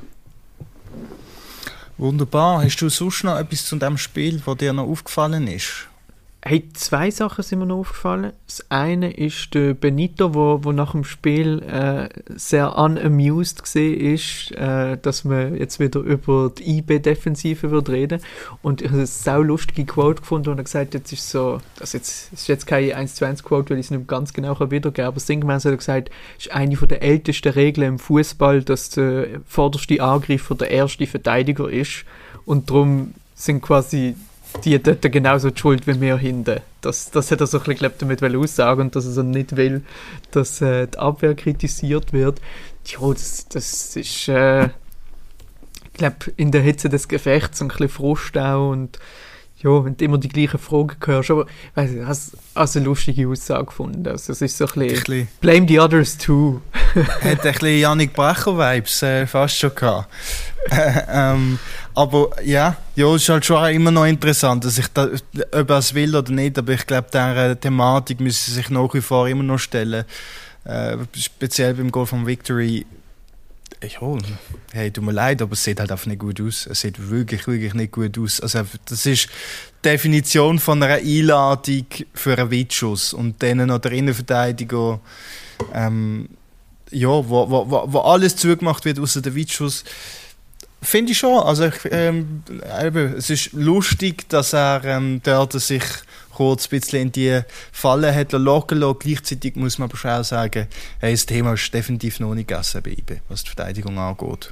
Wunderbar. Hast du sonst noch etwas zu dem Spiel, das dir noch aufgefallen ist? Hey, zwei Sachen sind mir noch aufgefallen. Das eine ist der Benito, wo, wo nach dem Spiel äh, sehr unamused gesehen ist, äh, dass man jetzt wieder über die I B-Defensive wird reden. Und ich habe eine sau lustige Quote gefunden und er gesagt, jetzt ist so, das jetzt, ist jetzt keine eins zu eins Quote, weil ich es nicht ganz genau wiedergeben kann, aber sinngemäß hat er gesagt, es ist eine der ältesten Regeln im Fußball, dass der vorderste Angreifer der erste Verteidiger ist und darum sind quasi die dort genauso die Schuld wie wir hinten. Das, das hat er so ein bisschen damit aussagen und dass er so nicht will, dass äh, die Abwehr kritisiert wird. Ja, das, das ist, äh, ich glaube, in der Hitze des Gefechts ein bisschen Frust auch und ja, wenn du immer die gleichen Fragen hörst, aber ich weiss nicht, ich habe also eine lustige Aussage gefunden. Also, es ist so ein bisschen, ein bisschen blame the others too. Hat ein bisschen Yannick Brecher-Vibes äh, fast schon gehabt. äh, ähm, aber ja, ja, es ist halt schon immer noch interessant, dass ich da, ob er es will oder nicht, aber ich glaube, diese Thematik müssen sich nach wie vor immer noch stellen. Äh, speziell beim Goal von Victory. Ja, hey, tut mir leid, aber es sieht halt einfach nicht gut aus. Es sieht wirklich, wirklich nicht gut aus. Also, das ist die Definition von einer Einladung für einen Weitschuss. Und dann noch der Innenverteidiger, ähm, ja, wo, wo, wo alles zugemacht wird, außer der Weitschuss. Finde ich schon. Also, ich, ähm, eben, es ist lustig, dass er ähm, dort sich kurz ein bisschen in die Falle hat locken lassen. Gleichzeitig muss man aber schon auch sagen, hey, das Thema ist definitiv noch nicht gegessen bei I B, was die Verteidigung angeht.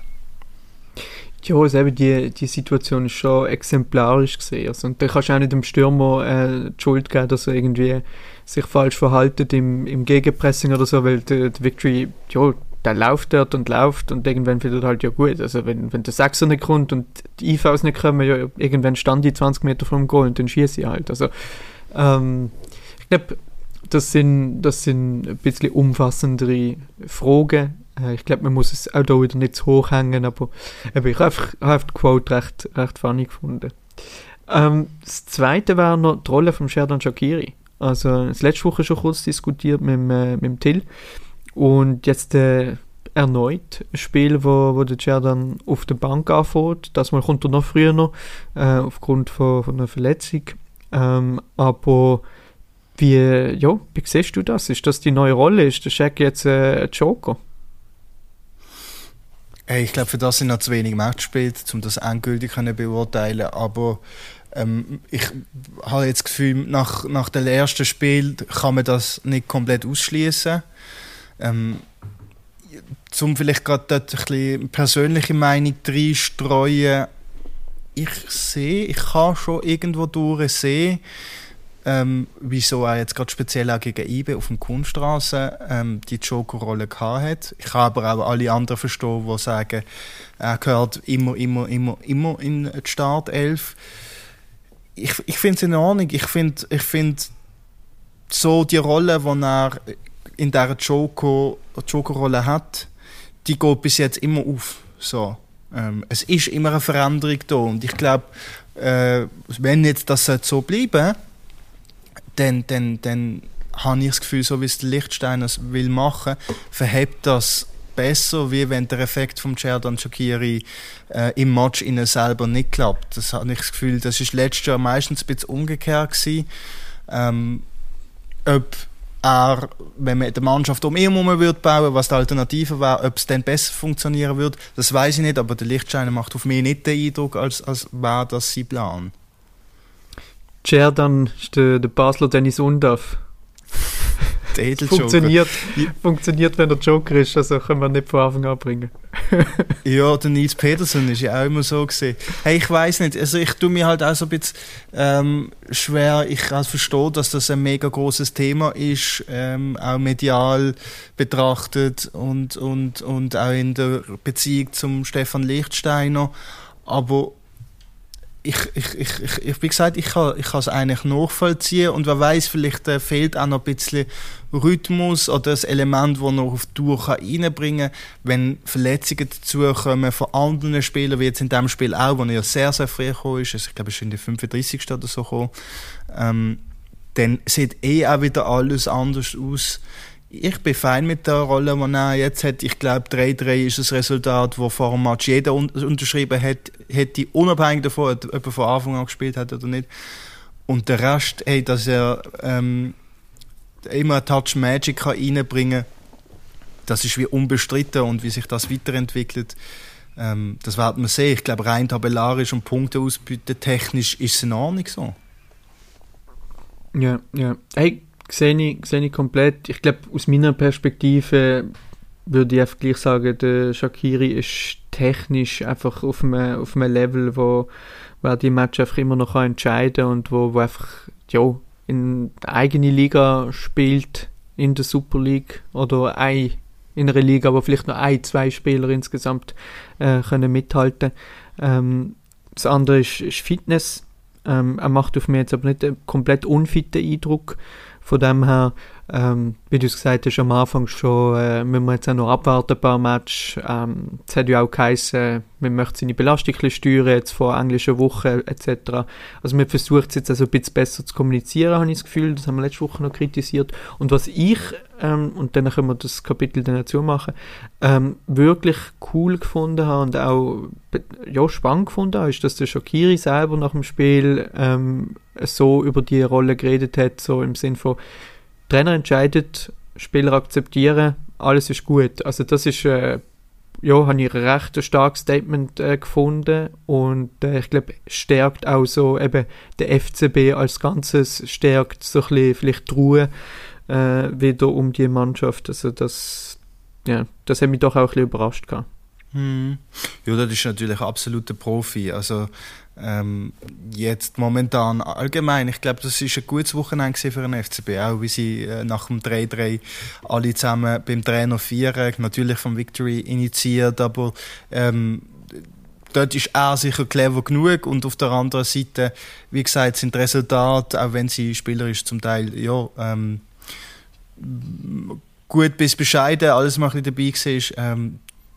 Ja, also eben die, die Situation ist schon exemplarisch gesehen. Also, und da kannst du auch nicht dem Stürmer äh, die Schuld geben, dass er irgendwie sich falsch verhaltet im, im Gegenpressing oder so, weil der, der Victory, ja, der läuft dort und läuft und irgendwann findet er halt ja gut. Also wenn, wenn der Sechser nicht kommt und die I Vs nicht kommen, ja, irgendwann stand die zwanzig Meter vom Goal und dann schieße ich halt. Also ähm, ich glaube, das sind, das sind ein bisschen umfassendere Fragen. Äh, ich glaube, man muss es auch da wieder nicht zu hoch hängen, aber, aber ich habe einfach, hab die Quote recht, recht funny gefunden. Ähm, das Zweite wäre noch die Rolle von Xherdan Shaqiri. Also das letzte Woche schon kurz diskutiert mit, äh, mit dem Till. Und jetzt äh, erneut ein Spiel, wo, wo der Xherdan auf der Bank anfängt. Das Mal kommt er noch früher noch, äh, aufgrund von, von einer Verletzung. Ähm, aber wie, ja, wie siehst du das? Ist das die neue Rolle? Ist der Shaq jetzt äh, ein Joker? Hey, ich glaube, für das sind noch zu wenig Matches gespielt, um das endgültig zu beurteilen. Aber ähm, ich habe jetzt das Gefühl, nach, nach dem ersten Spiel kann man das nicht komplett ausschließen. Ähm, zum vielleicht gerade dort ein bisschen persönliche Meinung reinstreuen. Ich sehe, ich kann schon irgendwo durch sehen, ähm, wieso er jetzt gerade speziell auch gegen I B auf dem Kunststraße ähm, die Joker-Rolle gehabt hat. Ich kann aber auch alle anderen verstehen, die sagen, er gehört immer, immer, immer, immer in die Startelf. Ich, ich finde es in Ordnung. Ich finde, ich find, so die Rolle, die er in dieser Joker, Joker-Rolle hat, die geht bis jetzt immer auf. So. Ähm, es ist immer eine Veränderung da. Und ich glaube, äh, wenn jetzt das so bleiben dann, dann, dann habe ich das Gefühl, so wie es der Lichtsteiner will machen, verhebt das besser, wie wenn der Effekt vom Xherdan Shaqiri äh, im Match innen selber nicht klappt. Das habe ich das Gefühl, das ist letztes Jahr meistens ein bisschen umgekehrt gewesen. Ähm, ob er, wenn man die Mannschaft um ihn herum würde bauen, was die Alternative wäre, ob es dann besser funktionieren würde, das weiß ich nicht, aber der Lichtsteiner macht auf mich nicht den Eindruck, als, als wäre das sein Plan. Xherdan ist der, der Basler Dennis Undaff. Der funktioniert, funktioniert, wenn er Joker ist, also können wir nicht von Anfang an bringen. Ja, der Nils Petersen ist ja auch immer so gesehen. Hey, ich weiss nicht, also ich tue mir halt auch so ein bisschen ähm, schwer, ich kann verstehen, dass das ein mega grosses Thema ist, ähm, auch medial betrachtet und, und, und auch in der Beziehung zum Stefan Lichtsteiner, aber Ich, ich, ich, ich, wie gesagt, ich kann, ich kann es eigentlich nachvollziehen und wer weiß, vielleicht äh, fehlt auch noch ein bisschen Rhythmus oder das Element, das noch auf die Tour reinbringen kann, wenn Verletzungen dazukommen von anderen Spielern, wie jetzt in diesem Spiel auch, wo er ja sehr, sehr früh gekommen ist, also ich glaube, es ist in der fünfunddreißigsten oder so gekommen, ähm, dann sieht eh auch wieder alles anders aus. Ich bin fein mit der Rolle, die er jetzt hat. Ich glaube, drei drei ist das Resultat, das vor dem Match jeder un- unterschrieben hat, hätte unabhängig davon, ob er von Anfang an gespielt hat oder nicht. Und der Rest, hey, dass er ähm, immer einen Touch Magic kann reinbringen kann, das ist wie unbestritten und wie sich das weiterentwickelt, ähm, das werden wir sehen. Ich glaube, rein tabellarisch und Punkte ausbeuten technisch ist es in Ordnung so. Ja, ja. Hey, sehe ich, sehe ich komplett. Ich glaube, aus meiner Perspektive würde ich einfach gleich sagen, der Shaqiri ist technisch einfach auf einem, auf einem Level, wo, wo er die Match einfach immer noch entscheiden kann und wo, wo einfach ja, in der eigenen Liga spielt, in der Super League oder ein, in einer Liga, wo vielleicht noch ein, zwei Spieler insgesamt äh, können mithalten. Ähm, das andere ist, ist Fitness. Ähm, er macht auf mich jetzt aber nicht einen komplett unfitten Eindruck. Von dem her, ähm, wie du es gesagt hast, am Anfang schon, äh, müssen wir jetzt auch noch abwarten, ein paar Matches. Ähm, es hat ja auch geheißen, man möchte seine Belastung ein bisschen steuern, jetzt vor englischen Wochen et cetera. Also man versucht es jetzt also ein bisschen besser zu kommunizieren, habe ich das Gefühl. Das haben wir letzte Woche noch kritisiert. Und was ich, ähm, und dann können wir das Kapitel dann dazu machen, ähm, wirklich cool gefunden habe und auch ja, spannend gefunden habe, ist, dass der Shaqiri selber nach dem Spiel ähm, so über die Rolle geredet hat, so im Sinn von Trainer entscheidet, Spieler akzeptieren, alles ist gut. Also das ist, äh, ja, habe ich ein recht starkes Statement äh, gefunden und äh, ich glaube, stärkt auch so eben der F C B als Ganzes, stärkt so ein bisschen vielleicht die Ruhe äh, wieder um die Mannschaft. Also das, ja, das hat mich doch auch ein bisschen überrascht gehabt. Hm. Ja, das ist natürlich ein absoluter Profi. Also ähm, jetzt momentan allgemein, ich glaube, das ist ein gutes Wochenende für den F C B, auch wie sie äh, nach dem drei drei alle zusammen beim Trainer feiern, natürlich vom Victory initiiert, aber ähm, dort ist er sicher clever genug und auf der anderen Seite, wie gesagt, sind die Resultate, auch wenn sie spielerisch zum Teil ja, ähm, gut bis bescheiden, alles mal ein bisschen dabei war, ähm,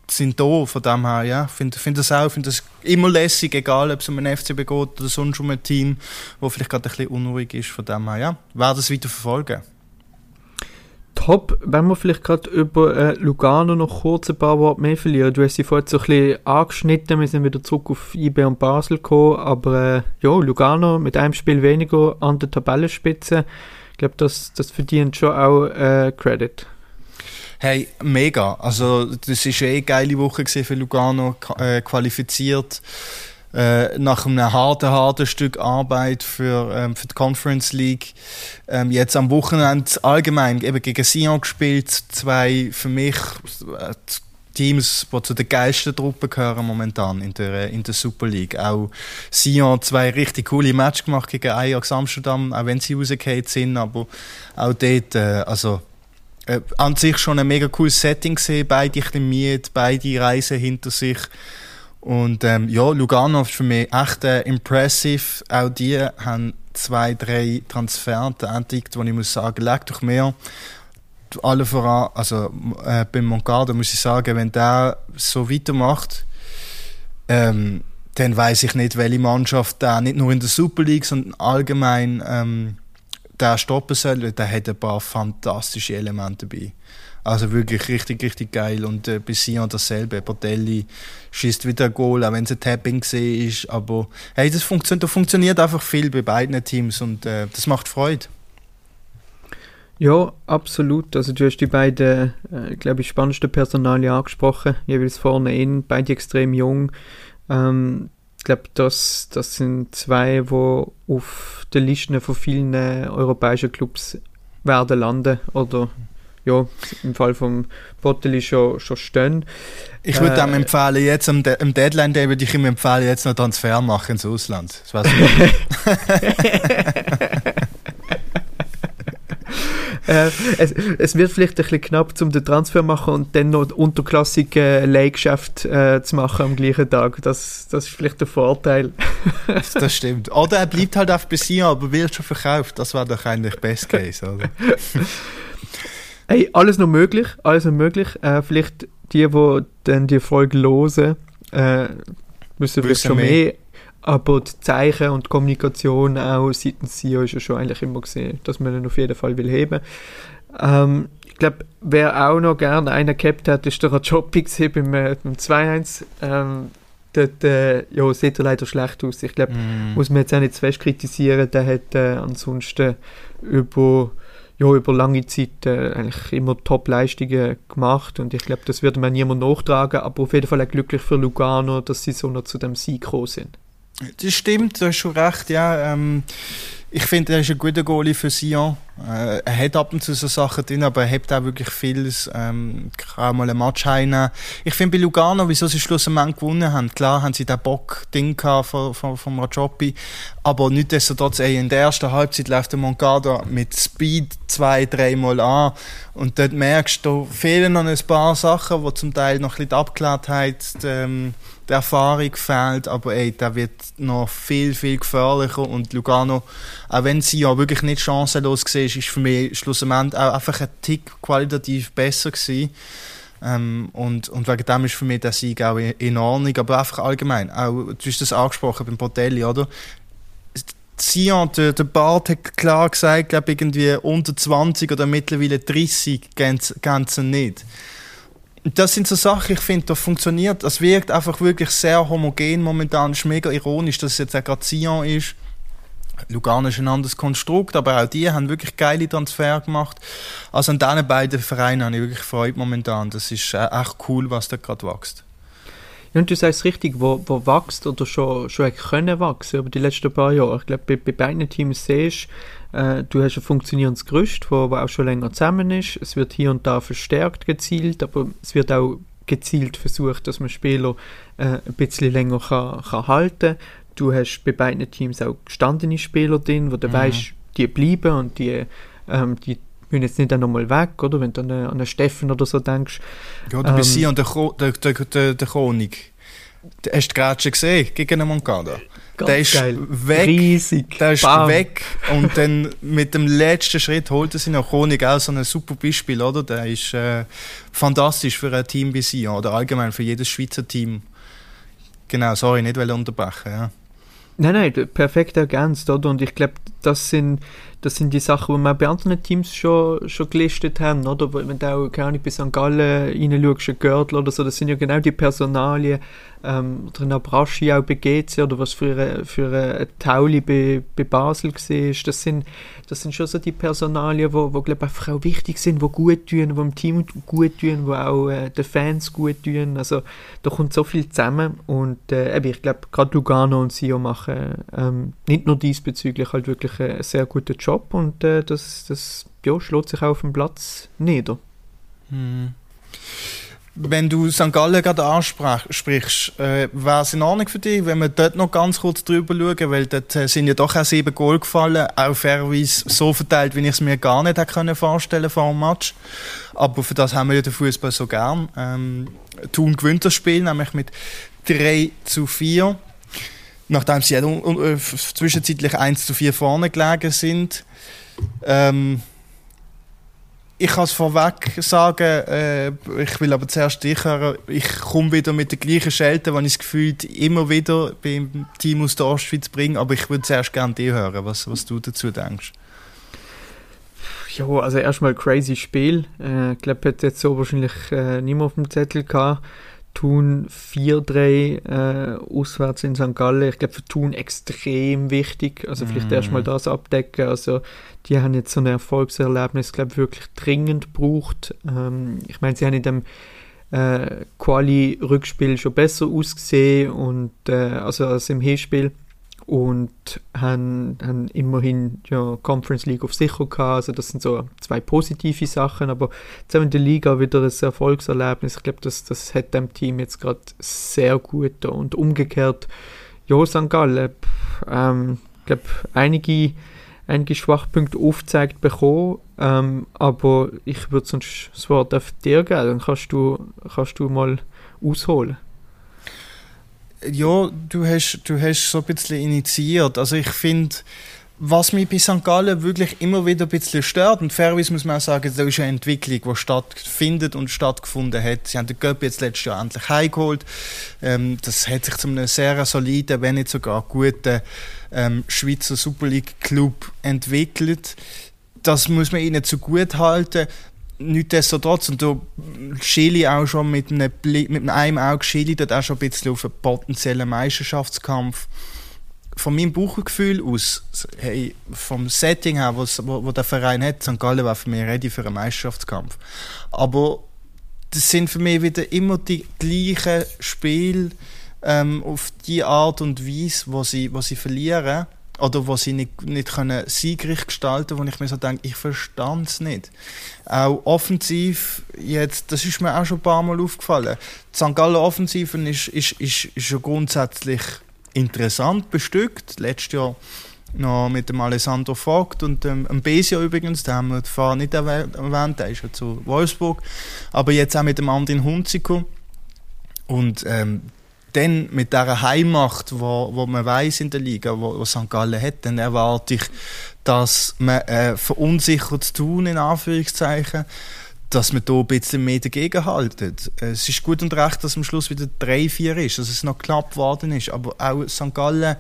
sind da, von dem her, ja. Ich finde find das auch, finde das immer lässig, egal ob es um ein F C B geht oder sonst um ein Team, das vielleicht gerade ein bisschen unruhig ist, von dem her, ja. Werde das weiter verfolgen. Top, wenn wir vielleicht gerade über äh, Lugano noch kurz ein paar Worte mehr verlieren. Du hast sie vorhin so ein bisschen angeschnitten, wir sind wieder zurück auf I B und Basel gekommen, aber äh, ja, Lugano mit einem Spiel weniger an der Tabellenspitze, ich glaube, das, das verdient schon auch äh, Credit. Hey, mega. Also, das war eh eine geile Woche für Lugano, äh, qualifiziert äh, nach einem harten, harten Stück Arbeit für, ähm, für die Conference League. Ähm, jetzt am Wochenende allgemein eben gegen Sion gespielt. Zwei für mich äh, Teams, die zu den geilsten Truppen gehören momentan in der, in der Super League. Auch Sion zwei richtig coole Matches gemacht gegen Ajax Amsterdam, auch wenn sie rausgefallen sind, aber auch dort, äh, also Äh, an sich schon ein mega cooles Setting gesehen, beide ein bisschen müde, beide Reisen hinter sich. Und ähm, ja, Lugano ist für mich echt äh, impressive. Auch die haben zwei, drei Transfers entdeckt, wo ich muss sagen, leg doch mehr. Alle voran, also äh, beim Moncardo muss ich sagen, wenn der so weitermacht, ähm, dann weiss ich nicht, welche Mannschaft der nicht nur in der Super League, sondern allgemein ähm, der stoppen soll, der hat ein paar fantastische Elemente dabei. Also wirklich richtig, richtig geil. Und äh, bei Sion dasselbe. Bordelli schießt wieder ein Goal, auch wenn es ein Tapping gesehen ist. Aber hey, das funktioniert, da funktioniert einfach viel bei beiden Teams und äh, das macht Freude. Ja, absolut. Also du hast die beiden, äh, glaube ich, spannendsten Personalien angesprochen. Jeweils vorne in, beide extrem jung. Ähm, Ich glaube, das, das sind zwei, die auf den Listen von vielen äh, europäischen Clubs werden landen oder ja, im Fall vom Bordelli schon, schon stehen. Ich würde äh, ihm empfehlen, jetzt am, De- am Deadline Day würde ich ihm empfehlen, jetzt noch Transfer machen ins Ausland. Das weiß äh, es, es wird vielleicht ein bisschen knapp, um den Transfer zu machen und dann noch unterklassige Leihgeschäft äh, zu machen am gleichen Tag. Das, das ist vielleicht der Vorteil. Das stimmt. Oder er bleibt halt auf Sion, aber wird schon verkauft. Das wäre doch eigentlich Best Case, oder? Hey, alles noch möglich, alles noch möglich. Äh, vielleicht die, die dann die Folge hören, äh, müssen vielleicht schon mehr. mehr. Aber die Zeichen und die Kommunikation auch seitens Sion ist ja schon eigentlich immer gesehen, dass man ihn auf jeden Fall will heben. Ähm, ich glaube, wer auch noch gerne einen gehabt hat, ist der Rajopi beim, äh, beim zwei eins. Ähm, dort äh, ja, sieht er leider schlecht aus. Ich glaube, mm. muss man jetzt auch nicht zu fest kritisieren. Der hat äh, ansonsten über, ja, über lange Zeit äh, eigentlich immer Top-Leistungen gemacht und ich glaube, das würde man niemand nachtragen, aber auf jeden Fall auch glücklich für Lugano, dass sie so noch zu dem Sieg gekommen sind. Das stimmt, du hast schon recht, ja. Ähm, ich finde, er ist ein guter Goalie für Sion. Äh, er hat ab und zu so Sachen drin, aber er hat auch wirklich vieles. Ähm, kann auch mal ein Match heimnehmen. Ich finde bei Lugano, wieso sie schlussendlich gewonnen haben, klar haben sie den Bock-Ding gehabt von, von, vom Rajopi, aber nichtsdestotrotz, ey, in der ersten Halbzeit läuft der Moncardo mit Speed zwei, dreimal an und dort merkst du, da fehlen noch ein paar Sachen, wo zum Teil noch ein bisschen die Abgeklärtheit, ähm, die Erfahrung fehlt, aber ey, der wird noch viel, viel gefährlicher und Lugano, auch wenn sie ja wirklich nicht chancenlos war, ist für mich schlussendlich auch einfach ein Tick qualitativ besser gewesen. Ähm, und, und wegen dem ist für mich der Sieg auch in Ordnung, aber einfach allgemein, auch, du hast das angesprochen beim Bordelli, oder? Sion, der, der Bart hat klar gesagt, glaube irgendwie unter zwanzig oder mittlerweile dreißig gehen sie nicht. Das sind so Sachen, ich finde, das funktioniert. Das wirkt einfach wirklich sehr homogen momentan. Es ist mega ironisch, dass es jetzt auch gerade Sion ist. Lugano ist ein anderes Konstrukt, aber auch die haben wirklich geile Transfer gemacht. Also an diesen beiden Vereinen habe ich wirklich Freude momentan. Das ist echt cool, was da gerade wächst. Ja, und du sagst richtig, wo, wo wächst oder schon, schon können wachsen über die letzten paar Jahre. Ich glaube, bei, bei beiden Teams siehst äh, du hast ein funktionierendes Gerüst, wo, wo auch schon länger zusammen ist. Es wird hier und da verstärkt gezielt, aber es wird auch gezielt versucht, dass man Spieler äh, ein bisschen länger kann, kann halten kann. Du hast bei beiden Teams auch gestandene Spieler drin, wo du mhm. weißt, die bleiben und die, ähm, die müssen jetzt nicht einmal weg, oder? Wenn du an einen, an einen Steffen oder so denkst. Ja, du bist ähm, hier und der, der, der, der, der König. Hast du gerade schon gesehen, gegen den Moncardo? der ist geil. weg. Riesig. Der ist Bam. weg. Und dann mit dem letzten Schritt holt er sich noch Konig auch so ein super Beispiel, oder? Der ist äh, fantastisch für ein Team wie sie, oder allgemein für jedes Schweizer Team. Genau, sorry, nicht unterbrechen, ja. Nein, nein, perfekt ergänzt, oder? Und ich glaube, das sind, das sind die Sachen, die wir bei anderen Teams schon, schon gelistet haben, oder? Wenn du auch, keine Ahnung, bei Sankt Gallen reinschaust, ein Görtl oder so, das sind ja genau die Personalien, ähm, oder ein Abraschi auch bei G C, oder was für eine, für eine Tauli bei, bei Basel war, das sind, das sind schon so die Personalien, die, die glaube einfach auch wichtig sind, die gut tun, die dem Team gut tun, die auch äh, den Fans gut tun, also da kommt so viel zusammen und äh, eben, ich glaube, gerade Lugano und Sio machen ähm, nicht nur diesbezüglich halt wirklich einen sehr guten Job und äh, das, das ja, schlägt sich auch auf dem Platz nieder. Hm. Wenn du Sankt Gallen gerade ansprichst, äh, wäre es in Ordnung für dich, wenn wir dort noch ganz kurz drüber schauen, weil dort äh, sind ja doch auch sieben Goal gefallen, auch fairerweise so verteilt, wie ich es mir gar nicht hätte können vorstellen vor dem Match. Aber für das haben wir ja den Fußball so gern. Ähm, Thun gewinnt das Spiel, nämlich mit drei zu vier, nachdem sie ja äh, zwischenzeitlich eins zu vier vorne gelegen sind. Ähm, Ich kann es vorweg sagen, äh, ich will aber zuerst dich hören. Ich komme wieder mit den gleichen Schelten, die ich das Gefühl immer wieder beim Team aus der Ostschweiz bringe, aber ich würde zuerst gerne dich hören, was, was du dazu denkst. Ja, also erstmal crazy Spiel. Äh, ich glaube, hätte jetzt so wahrscheinlich äh, niemand auf dem Zettel gehabt. Thun vier drei äh, auswärts in Sankt Gallen. Ich glaube, für Thun extrem wichtig. Also vielleicht mm. erstmal das abdecken. Also die haben jetzt so ein Erfolgserlebnis, glaube ich, wirklich dringend gebraucht. Ähm, ich meine, sie haben in dem äh, Quali-Rückspiel schon besser ausgesehen und, äh, also als im Hinspiel. Und haben, haben immerhin ja, Conference League auf sicher gehabt. Also das sind so zwei positive Sachen, aber jetzt haben wir in der Liga wieder ein Erfolgserlebnis. Ich glaube, das, das hat dem Team jetzt gerade sehr gut. Und umgekehrt, ja, Sankt Gallen, ähm, ich glaube, einige, einige Schwachpunkte aufgezeigt bekommen, ähm, aber ich würde sonst das Wort auf dir geben, dann kannst du, kannst du mal ausholen. Ja, du hast, du hast so ein bisschen initiiert. Also ich finde, was mich bei Sankt Gallen wirklich immer wieder ein bisschen stört, und fairerweise muss man auch sagen, da ist eine Entwicklung, die stattfindet und stattgefunden hat. Sie haben den Cup jetzt letztes Jahr endlich heimgeholt. Ähm, das hat sich zu einem sehr soliden, wenn nicht sogar guten ähm, Schweizer Super League Club entwickelt. Das muss man ihnen zugute halten. Nichtsdestotrotz, und da schiele ich auch schon mit einem, Bli- mit einem Auge schiele ich dort auch schon ein bisschen auf einen potenziellen Meisterschaftskampf. Von meinem Bauchgefühl aus, hey, vom Setting her, wo, wo der Verein hat, Sankt Gallen war für mich ready für einen Meisterschaftskampf. Aber das sind für mich wieder immer die gleichen Spiele ähm, auf die Art und Weise, wo sie, wo sie verlieren. Oder wo sie nicht, nicht können siegreich gestalten können, wo ich mir so denke, ich verstand es nicht. Auch offensiv, jetzt, das ist mir auch schon ein paar Mal aufgefallen, die Sankt Gallen Offensiven ist, ist, ist, ist schon grundsätzlich interessant bestückt. Letztes Jahr noch mit dem Alessandro Vogt und dem Besio übrigens, den haben wir vorher nicht erwähnt, der ist ja zu Wolfsburg. Aber jetzt auch mit dem Andrin Hunziker. Und ähm, dann mit dieser Heimmacht, wo, wo man weiss in der Liga, wo, wo Sankt Gallen hat, dann erwarte ich, dass man äh, verunsichert tun, in Anführungszeichen, dass man da ein bisschen mehr dagegen haltet. Es ist gut und recht, dass am Schluss wieder drei vier ist, dass es noch knapp geworden ist, aber auch Sankt Gallen,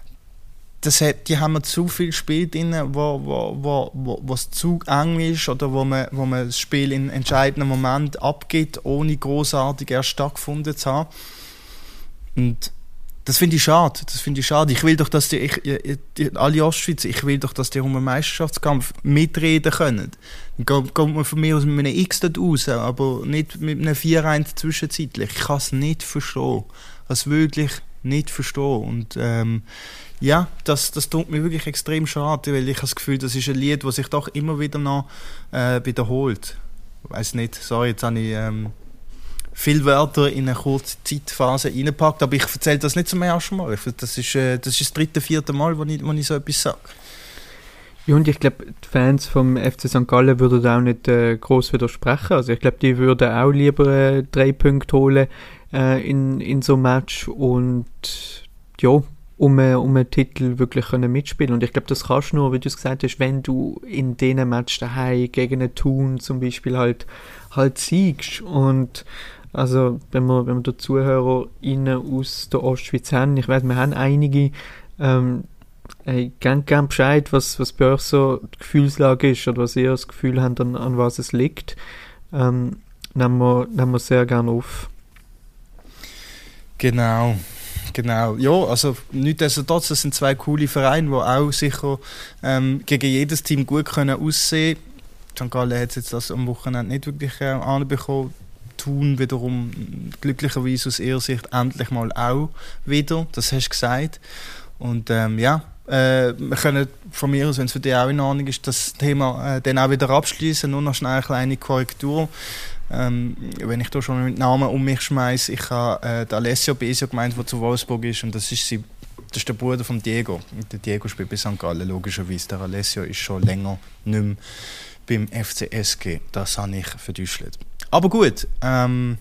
das hat, die haben zu viel Spiel drin, wo, wo, wo, wo, wo es zu eng ist oder wo man, wo man das Spiel in entscheidenden Moment abgibt, ohne grossartig erst stattgefunden zu haben. Und das finde ich schade. Das finde ich schade. Ich will doch, dass die, ich, die, alle Ostschweizer, ich will doch, dass die um einen Meisterschaftskampf mitreden können. Dann kommt man von mir aus mit einem X dort raus, aber nicht mit einem vier eins zwischenzeitlich. Ich kann es nicht verstehen. Ich kann es wirklich nicht verstehen. Und ähm, ja, das, das tut mir wirklich extrem schade, weil ich habe das Gefühl, das ist ein Lied, das sich doch immer wieder noch äh, wiederholt. Ich weiss nicht, sorry, jetzt habe ich ähm, viele Wörter in eine kurze Zeitphase reingepackt, aber ich erzähle das nicht zum ersten Mal. Das ist, äh, das ist das dritte, vierte Mal, wo ich, wo ich so etwas sage. Ja, und ich glaube, die Fans vom F C Sankt Gallen würden auch nicht äh, gross widersprechen. Also ich glaube, die würden auch lieber äh, drei Punkte holen äh, in, in so einem Match. Und ja, um, um einen Titel wirklich können mitspielen. Und ich glaube, das kannst du nur, wie du es gesagt hast, wenn du in diesen Match daheim gegen einen Thun zum Beispiel halt, halt siegst. Und also, wenn wir, wenn wir da ZuhörerInnen aus der Ostschweiz haben, ich weiss, wir haben einige, ähm, hey, gern, gern Bescheid, was, was bei euch so die Gefühlslage ist oder was ihr das Gefühl habt, an, an was es liegt. Ähm, nehmen wir, nehmen wir sehr gerne auf. Genau, genau. Ja, also nichtsdestotrotz, das sind zwei coole Vereine, die auch sicher ähm, gegen jedes Team gut können aussehen können. Sankt Gallen hat jetzt das am Wochenende nicht wirklich äh, anbekommen. Thun wiederum glücklicherweise aus ihrer Sicht endlich mal auch wieder, das hast du gesagt. Und ähm, ja, äh, wir können von mir aus, wenn es für dich auch in Ordnung ist, das Thema äh, dann auch wieder abschließen. Nur noch schnell eine kleine Korrektur. Ähm, wenn ich da schon mit Namen um mich schmeiße, ich habe äh, den Alessio Besio gemeint, der zu Wolfsburg ist, und das ist, sie, das ist der Bruder von Diego. Und der Diego spielt bei Sankt Gallen, logischerweise. Der Alessio ist schon länger nicht mehr beim F C S G. Das habe ich verdüschelt. Aber gut, ähm,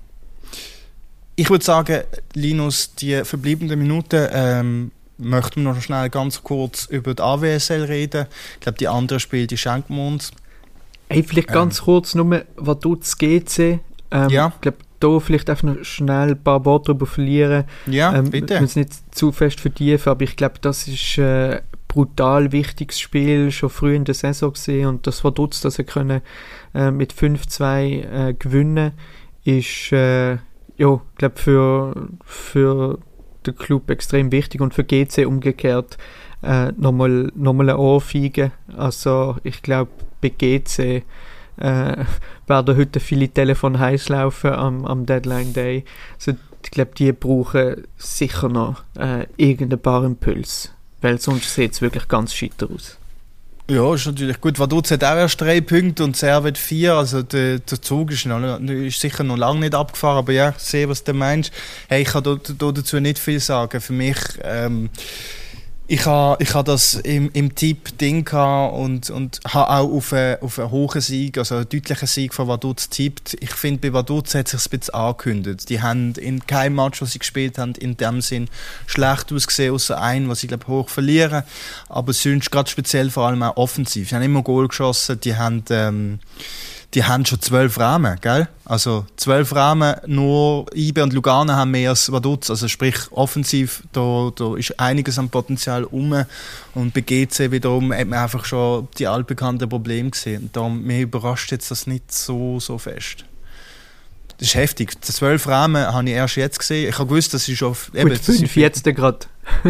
ich würde sagen, Linus, die verbleibenden Minuten ähm, möchten wir noch schnell ganz kurz über die A W S L reden. Ich glaube, die anderen Spiele, die schenken wir uns. Hey, vielleicht ganz ähm, kurz nur, was tut das G C? Ähm, ja. Ich glaube, da vielleicht einfach noch schnell ein paar Worte darüber verlieren. Ja, ähm, bitte. Wir müssen nicht zu fest vertiefen, aber ich glaube, das ist ein äh, brutal wichtiges Spiel, schon früh in der Saison gesehen, und das Vaduz, dass sie können äh, mit fünf zwei äh, gewinnen, ist äh, ja, ich glaube, für, für den Club extrem wichtig, und für G C umgekehrt äh, nochmal nochmal eine Ohrfeige. Also ich glaube, bei G C äh, werden heute viele Telefone heiß laufen am, am Deadline Day. Also ich glaube, die brauchen sicher noch äh, irgendein paar Impuls, weil sonst sieht es wirklich ganz scheiter aus. Ja, ist natürlich gut. Vaduz hat auch erst drei Punkte und Servet vier. Also der, der Zug ist, noch, ist sicher noch lange nicht abgefahren. Aber ja, ich sehe, was du meinst. Hey, ich kann da, da dazu nicht viel sagen. Für mich, ähm, ich habe ich ha das im, im Tipp-Ding gehabt und, und habe auch auf einen, auf einen hohen Sieg, also einen deutlichen Sieg von Vaduz tippt. Ich finde, bei Vaduz hat es sich ein bisschen angekündigt. Die haben in keinem Match, was sie gespielt haben, in dem Sinn schlecht ausgesehen, außer einen, was sie, glaube hoch verlieren. Aber sonst, gerade speziell vor allem auch offensiv. Die haben immer Goal geschossen, die haben, ähm, die haben schon zwölf Rahmen, gell? Also zwölf Rahmen, nur I B und Lugano haben mehr als Vaduz. Also sprich, offensiv, da, da ist einiges an Potenzial rum. Und bei G C wiederum hat man einfach schon die altbekannten Probleme gesehen. Und darum, mich überrascht jetzt das nicht so, so fest. Das ist heftig. Die zwölf Rahmen habe ich erst jetzt gesehen. Ich habe gewusst, dass sie schon... Eben, Gut, fünf jetzt gerade.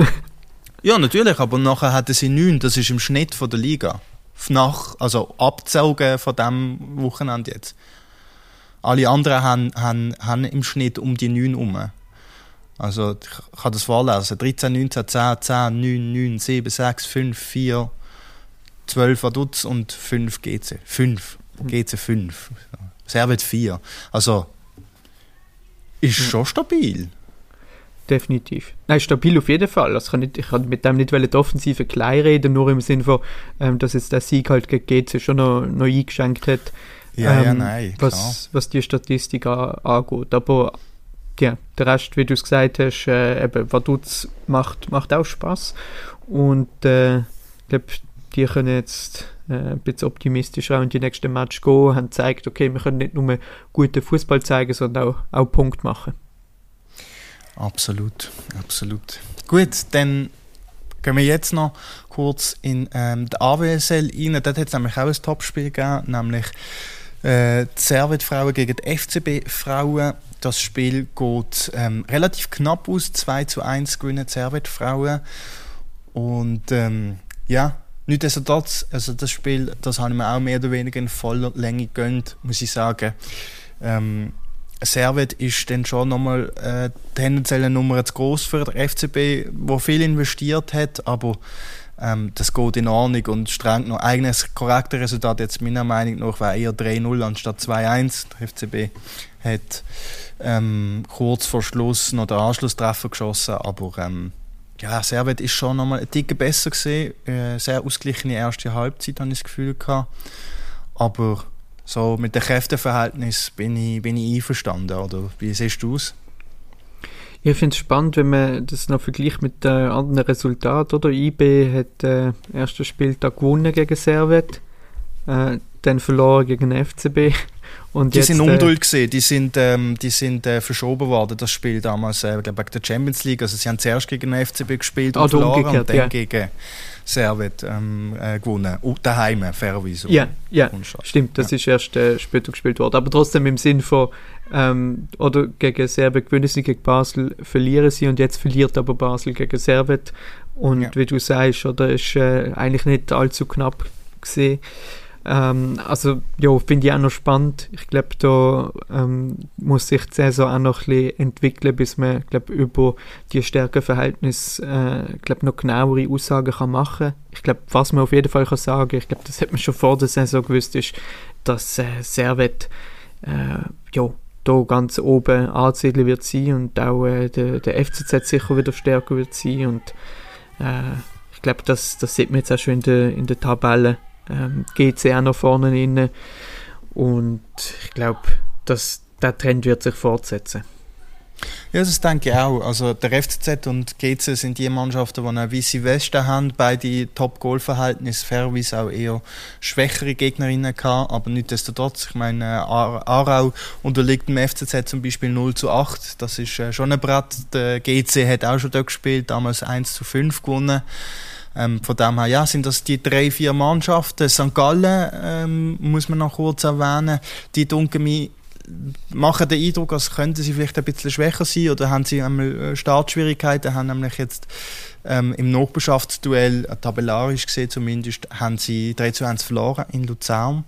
Ja, natürlich, aber nachher hatten sie neun. Das ist im Schnitt von der Liga. Nach, also abgezogen von diesem Wochenende jetzt. Alle anderen haben, haben, haben im Schnitt um die neun herum. Also ich kann das vorlesen. dreizehn, neunzehn, zehn, zehn, neun, neun, sieben, sechs, fünf, vier, zwölf Vaduz und fünf G C. fünf. G C fünf. Servet vier. Also ist schon stabil. Definitiv. Nein, stabil auf jeden Fall. Also ich kann, nicht, ich kann mit dem nicht die Offensive klein reden, nur im Sinne von, ähm, dass jetzt der Sieg halt gegen G C schon noch, noch eingeschenkt hat, ja, ähm, ja, nein, was, was die Statistik an, angeht. Aber ja, der Rest, wie du es gesagt hast, äh, eben, Vaduz macht, macht auch Spaß. Und äh, ich glaube, die können jetzt äh, ein bisschen optimistischer in die nächsten Match gehen, haben gezeigt, okay, wir können nicht nur guten Fußball zeigen, sondern auch, auch Punkt machen. Absolut, absolut. Gut, dann gehen wir jetzt noch kurz in ähm, die A W S L rein. Dort hat es nämlich auch ein Topspiel gegeben, nämlich äh, die Servet-Frauen gegen die F C B-Frauen. Das Spiel geht ähm, relativ knapp aus, zwei zu eins gewinnen die Servet-Frauen. Und ähm, ja, nichtsdestotrotz, also das Spiel, das habe ich mir auch mehr oder weniger in voller Länge gegönnt, muss ich sagen. Ähm, Servet ist dann schon nochmal äh, tendenziell eine Nummer zu groß für den F C B, der viel investiert hat, aber ähm, das geht in Ordnung und streng noch. Eigentlich das korrekte Resultat jetzt meiner Meinung nach war eher drei null anstatt zwei eins. Der F C B hat ähm, kurz vor Schluss noch den Anschlusstreffer geschossen, aber ähm, ja, Servet ist schon nochmal ein Ticken besser gewesen. Äh, sehr ausgeglichene erste Halbzeit, habe ich das Gefühl gehabt. Aber so mit dem Kräfteverhältnis bin ich, bin ich einverstanden, oder wie siehst du es? Ich finde es spannend, wenn man das noch vergleicht mit äh, anderen Resultaten. Oder? I B hat den äh, ersten Spieltag gewonnen gegen Servette, äh, dann verloren gegen den F C B. Und die jetzt, sind äh, unduld gesehen, die sind, ähm, die sind äh, verschoben worden, das Spiel damals äh, gegen der Champions League. Also sie haben zuerst gegen den F C B gespielt und ah, verloren und dann ja. gegen Servette ähm, äh, gewonnen. Uh, daheim, fairerweise. Ja, ja, stimmt, das ja. ist erst äh, später gespielt worden. Aber trotzdem im Sinn von, ähm, oder gegen Servette gewinnen sie, gegen Basel verlieren sie und jetzt verliert aber Basel gegen Servette. Und ja. wie du sagst, oder ist äh, eigentlich nicht allzu knapp gesehen. Ähm, also, ja, finde ich auch noch spannend. Ich glaube, da ähm, muss sich die Saison auch noch ein bisschen entwickeln, bis man, glaub, über die Stärkenverhältnisse äh, glaub, noch genauere Aussagen kann machen kann. Ich glaube, was man auf jeden Fall kann sagen, ich glaube, das hat man schon vor der Saison gewusst, ist, dass äh, Servette äh, ja, da ganz oben anzusiedeln wird sein und auch äh, der, der F C Z sicher wieder stärker wird sein. Und äh, ich glaube, das, das sieht man jetzt auch schon in der, in der Tabelle. Ähm, G C auch noch vorne rein und ich glaube, der Trend wird sich fortsetzen. Ja, das denke ich auch. Also der F C Z und G C sind die Mannschaften, die eine weisse Weste haben, beide Top-Goal-Verhältnisse, fairerweise auch eher schwächere Gegnerinnen gehabt, aber nichtsdestotrotz, ich meine, Aarau unterliegt dem F C Z zum Beispiel null zu acht, das ist äh, schon ein Brett. Der G C hat auch schon dort gespielt, damals eins zu fünf gewonnen. Ähm, von dem her, ja, sind das die drei, vier Mannschaften. Sankt Gallen ähm, muss man noch kurz erwähnen. Die dunkel mich machen den Eindruck, als könnten sie vielleicht ein bisschen schwächer sein oder haben sie einmal Startschwierigkeiten, haben nämlich jetzt ähm, im Nachbarschaftsduell, tabellarisch gesehen zumindest, haben sie drei zu eins verloren in Luzern.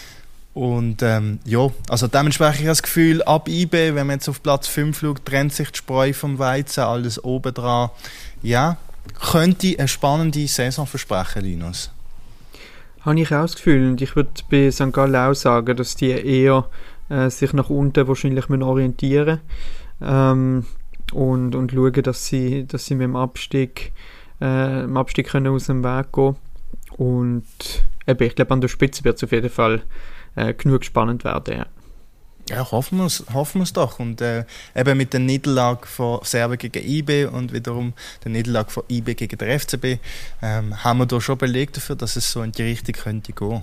Und ähm, ja, also dementsprechend habe ich das Gefühl, ab I B, wenn man jetzt auf Platz fünf schaut, trennt sich die Spreu vom Weizen, alles oben dran. Ja, könnte eine spannende Saison versprechen, Linus. Habe ich auch das Gefühl. Und ich würde bei Sankt Gallen auch sagen, dass die eher äh, sich nach unten wahrscheinlich orientieren ähm, und, und schauen, dass sie, dass sie mit dem Abstieg, äh, im Abstieg können aus dem Weg gehen. Und eben, ich glaube, an der Spitze wird es auf jeden Fall äh, genug spannend werden. Ja. Ja, hoffen wir es, hoffen wir es doch. Und äh, eben mit der Niederlage von Servette gegen I B und wiederum der Niederlage von I B gegen den F C B ähm, haben wir da schon belegt dafür, dass es so in die Richtung könnte gehen.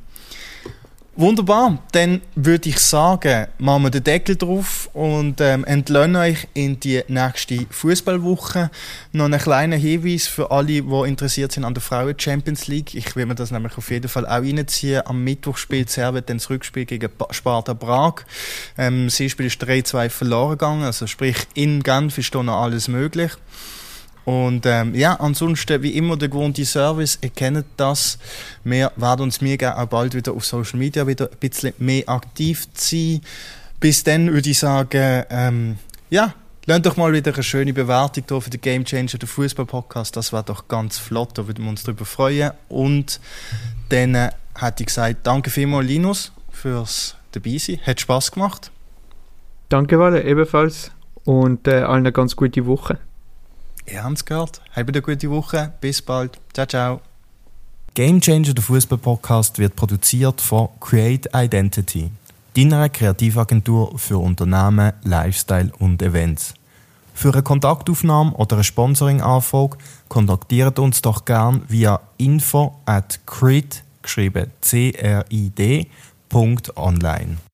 Wunderbar, dann würde ich sagen, machen wir den Deckel drauf und ähm, entlöhnen euch in die nächste Fußballwoche. Noch einen kleinen Hinweis für alle, die interessiert sind an der Frauen-Champions League. Ich will mir das nämlich auf jeden Fall auch reinziehen. Am Mittwoch spielt Servette dann das Rückspiel gegen Sparta Prag. Ähm, das Spiel ist drei zwei verloren gegangen, also sprich in Genf ist da noch alles möglich. Und ähm, ja, ansonsten wie immer der gewohnte Service, ihr kennt das. Wir werden uns mega auch bald wieder auf Social Media wieder ein bisschen mehr aktiv sein. Bis dann würde ich sagen, ähm, ja, lasst doch mal wieder eine schöne Bewertung da für den Game Changer, den Fußball-Podcast. Das wäre doch ganz flott, da würden wir uns darüber freuen. Und dann äh, hätte ich gesagt, danke vielmals Linus fürs Dabeisein. Hat Spass gemacht. Danke, Walle, ebenfalls. Und äh, allen eine ganz gute Woche. Ihr habt es gehört. Habt eine gute Woche. Bis bald. Ciao, ciao. Game Changer, der Fußball-Podcast, wird produziert von Create Identity, deiner Kreativagentur für Unternehmen, Lifestyle und Events. Für eine Kontaktaufnahme oder eine Sponsoring-Anfrage kontaktiert uns doch gern via info at crid, geschrieben C R I D, Punkt online.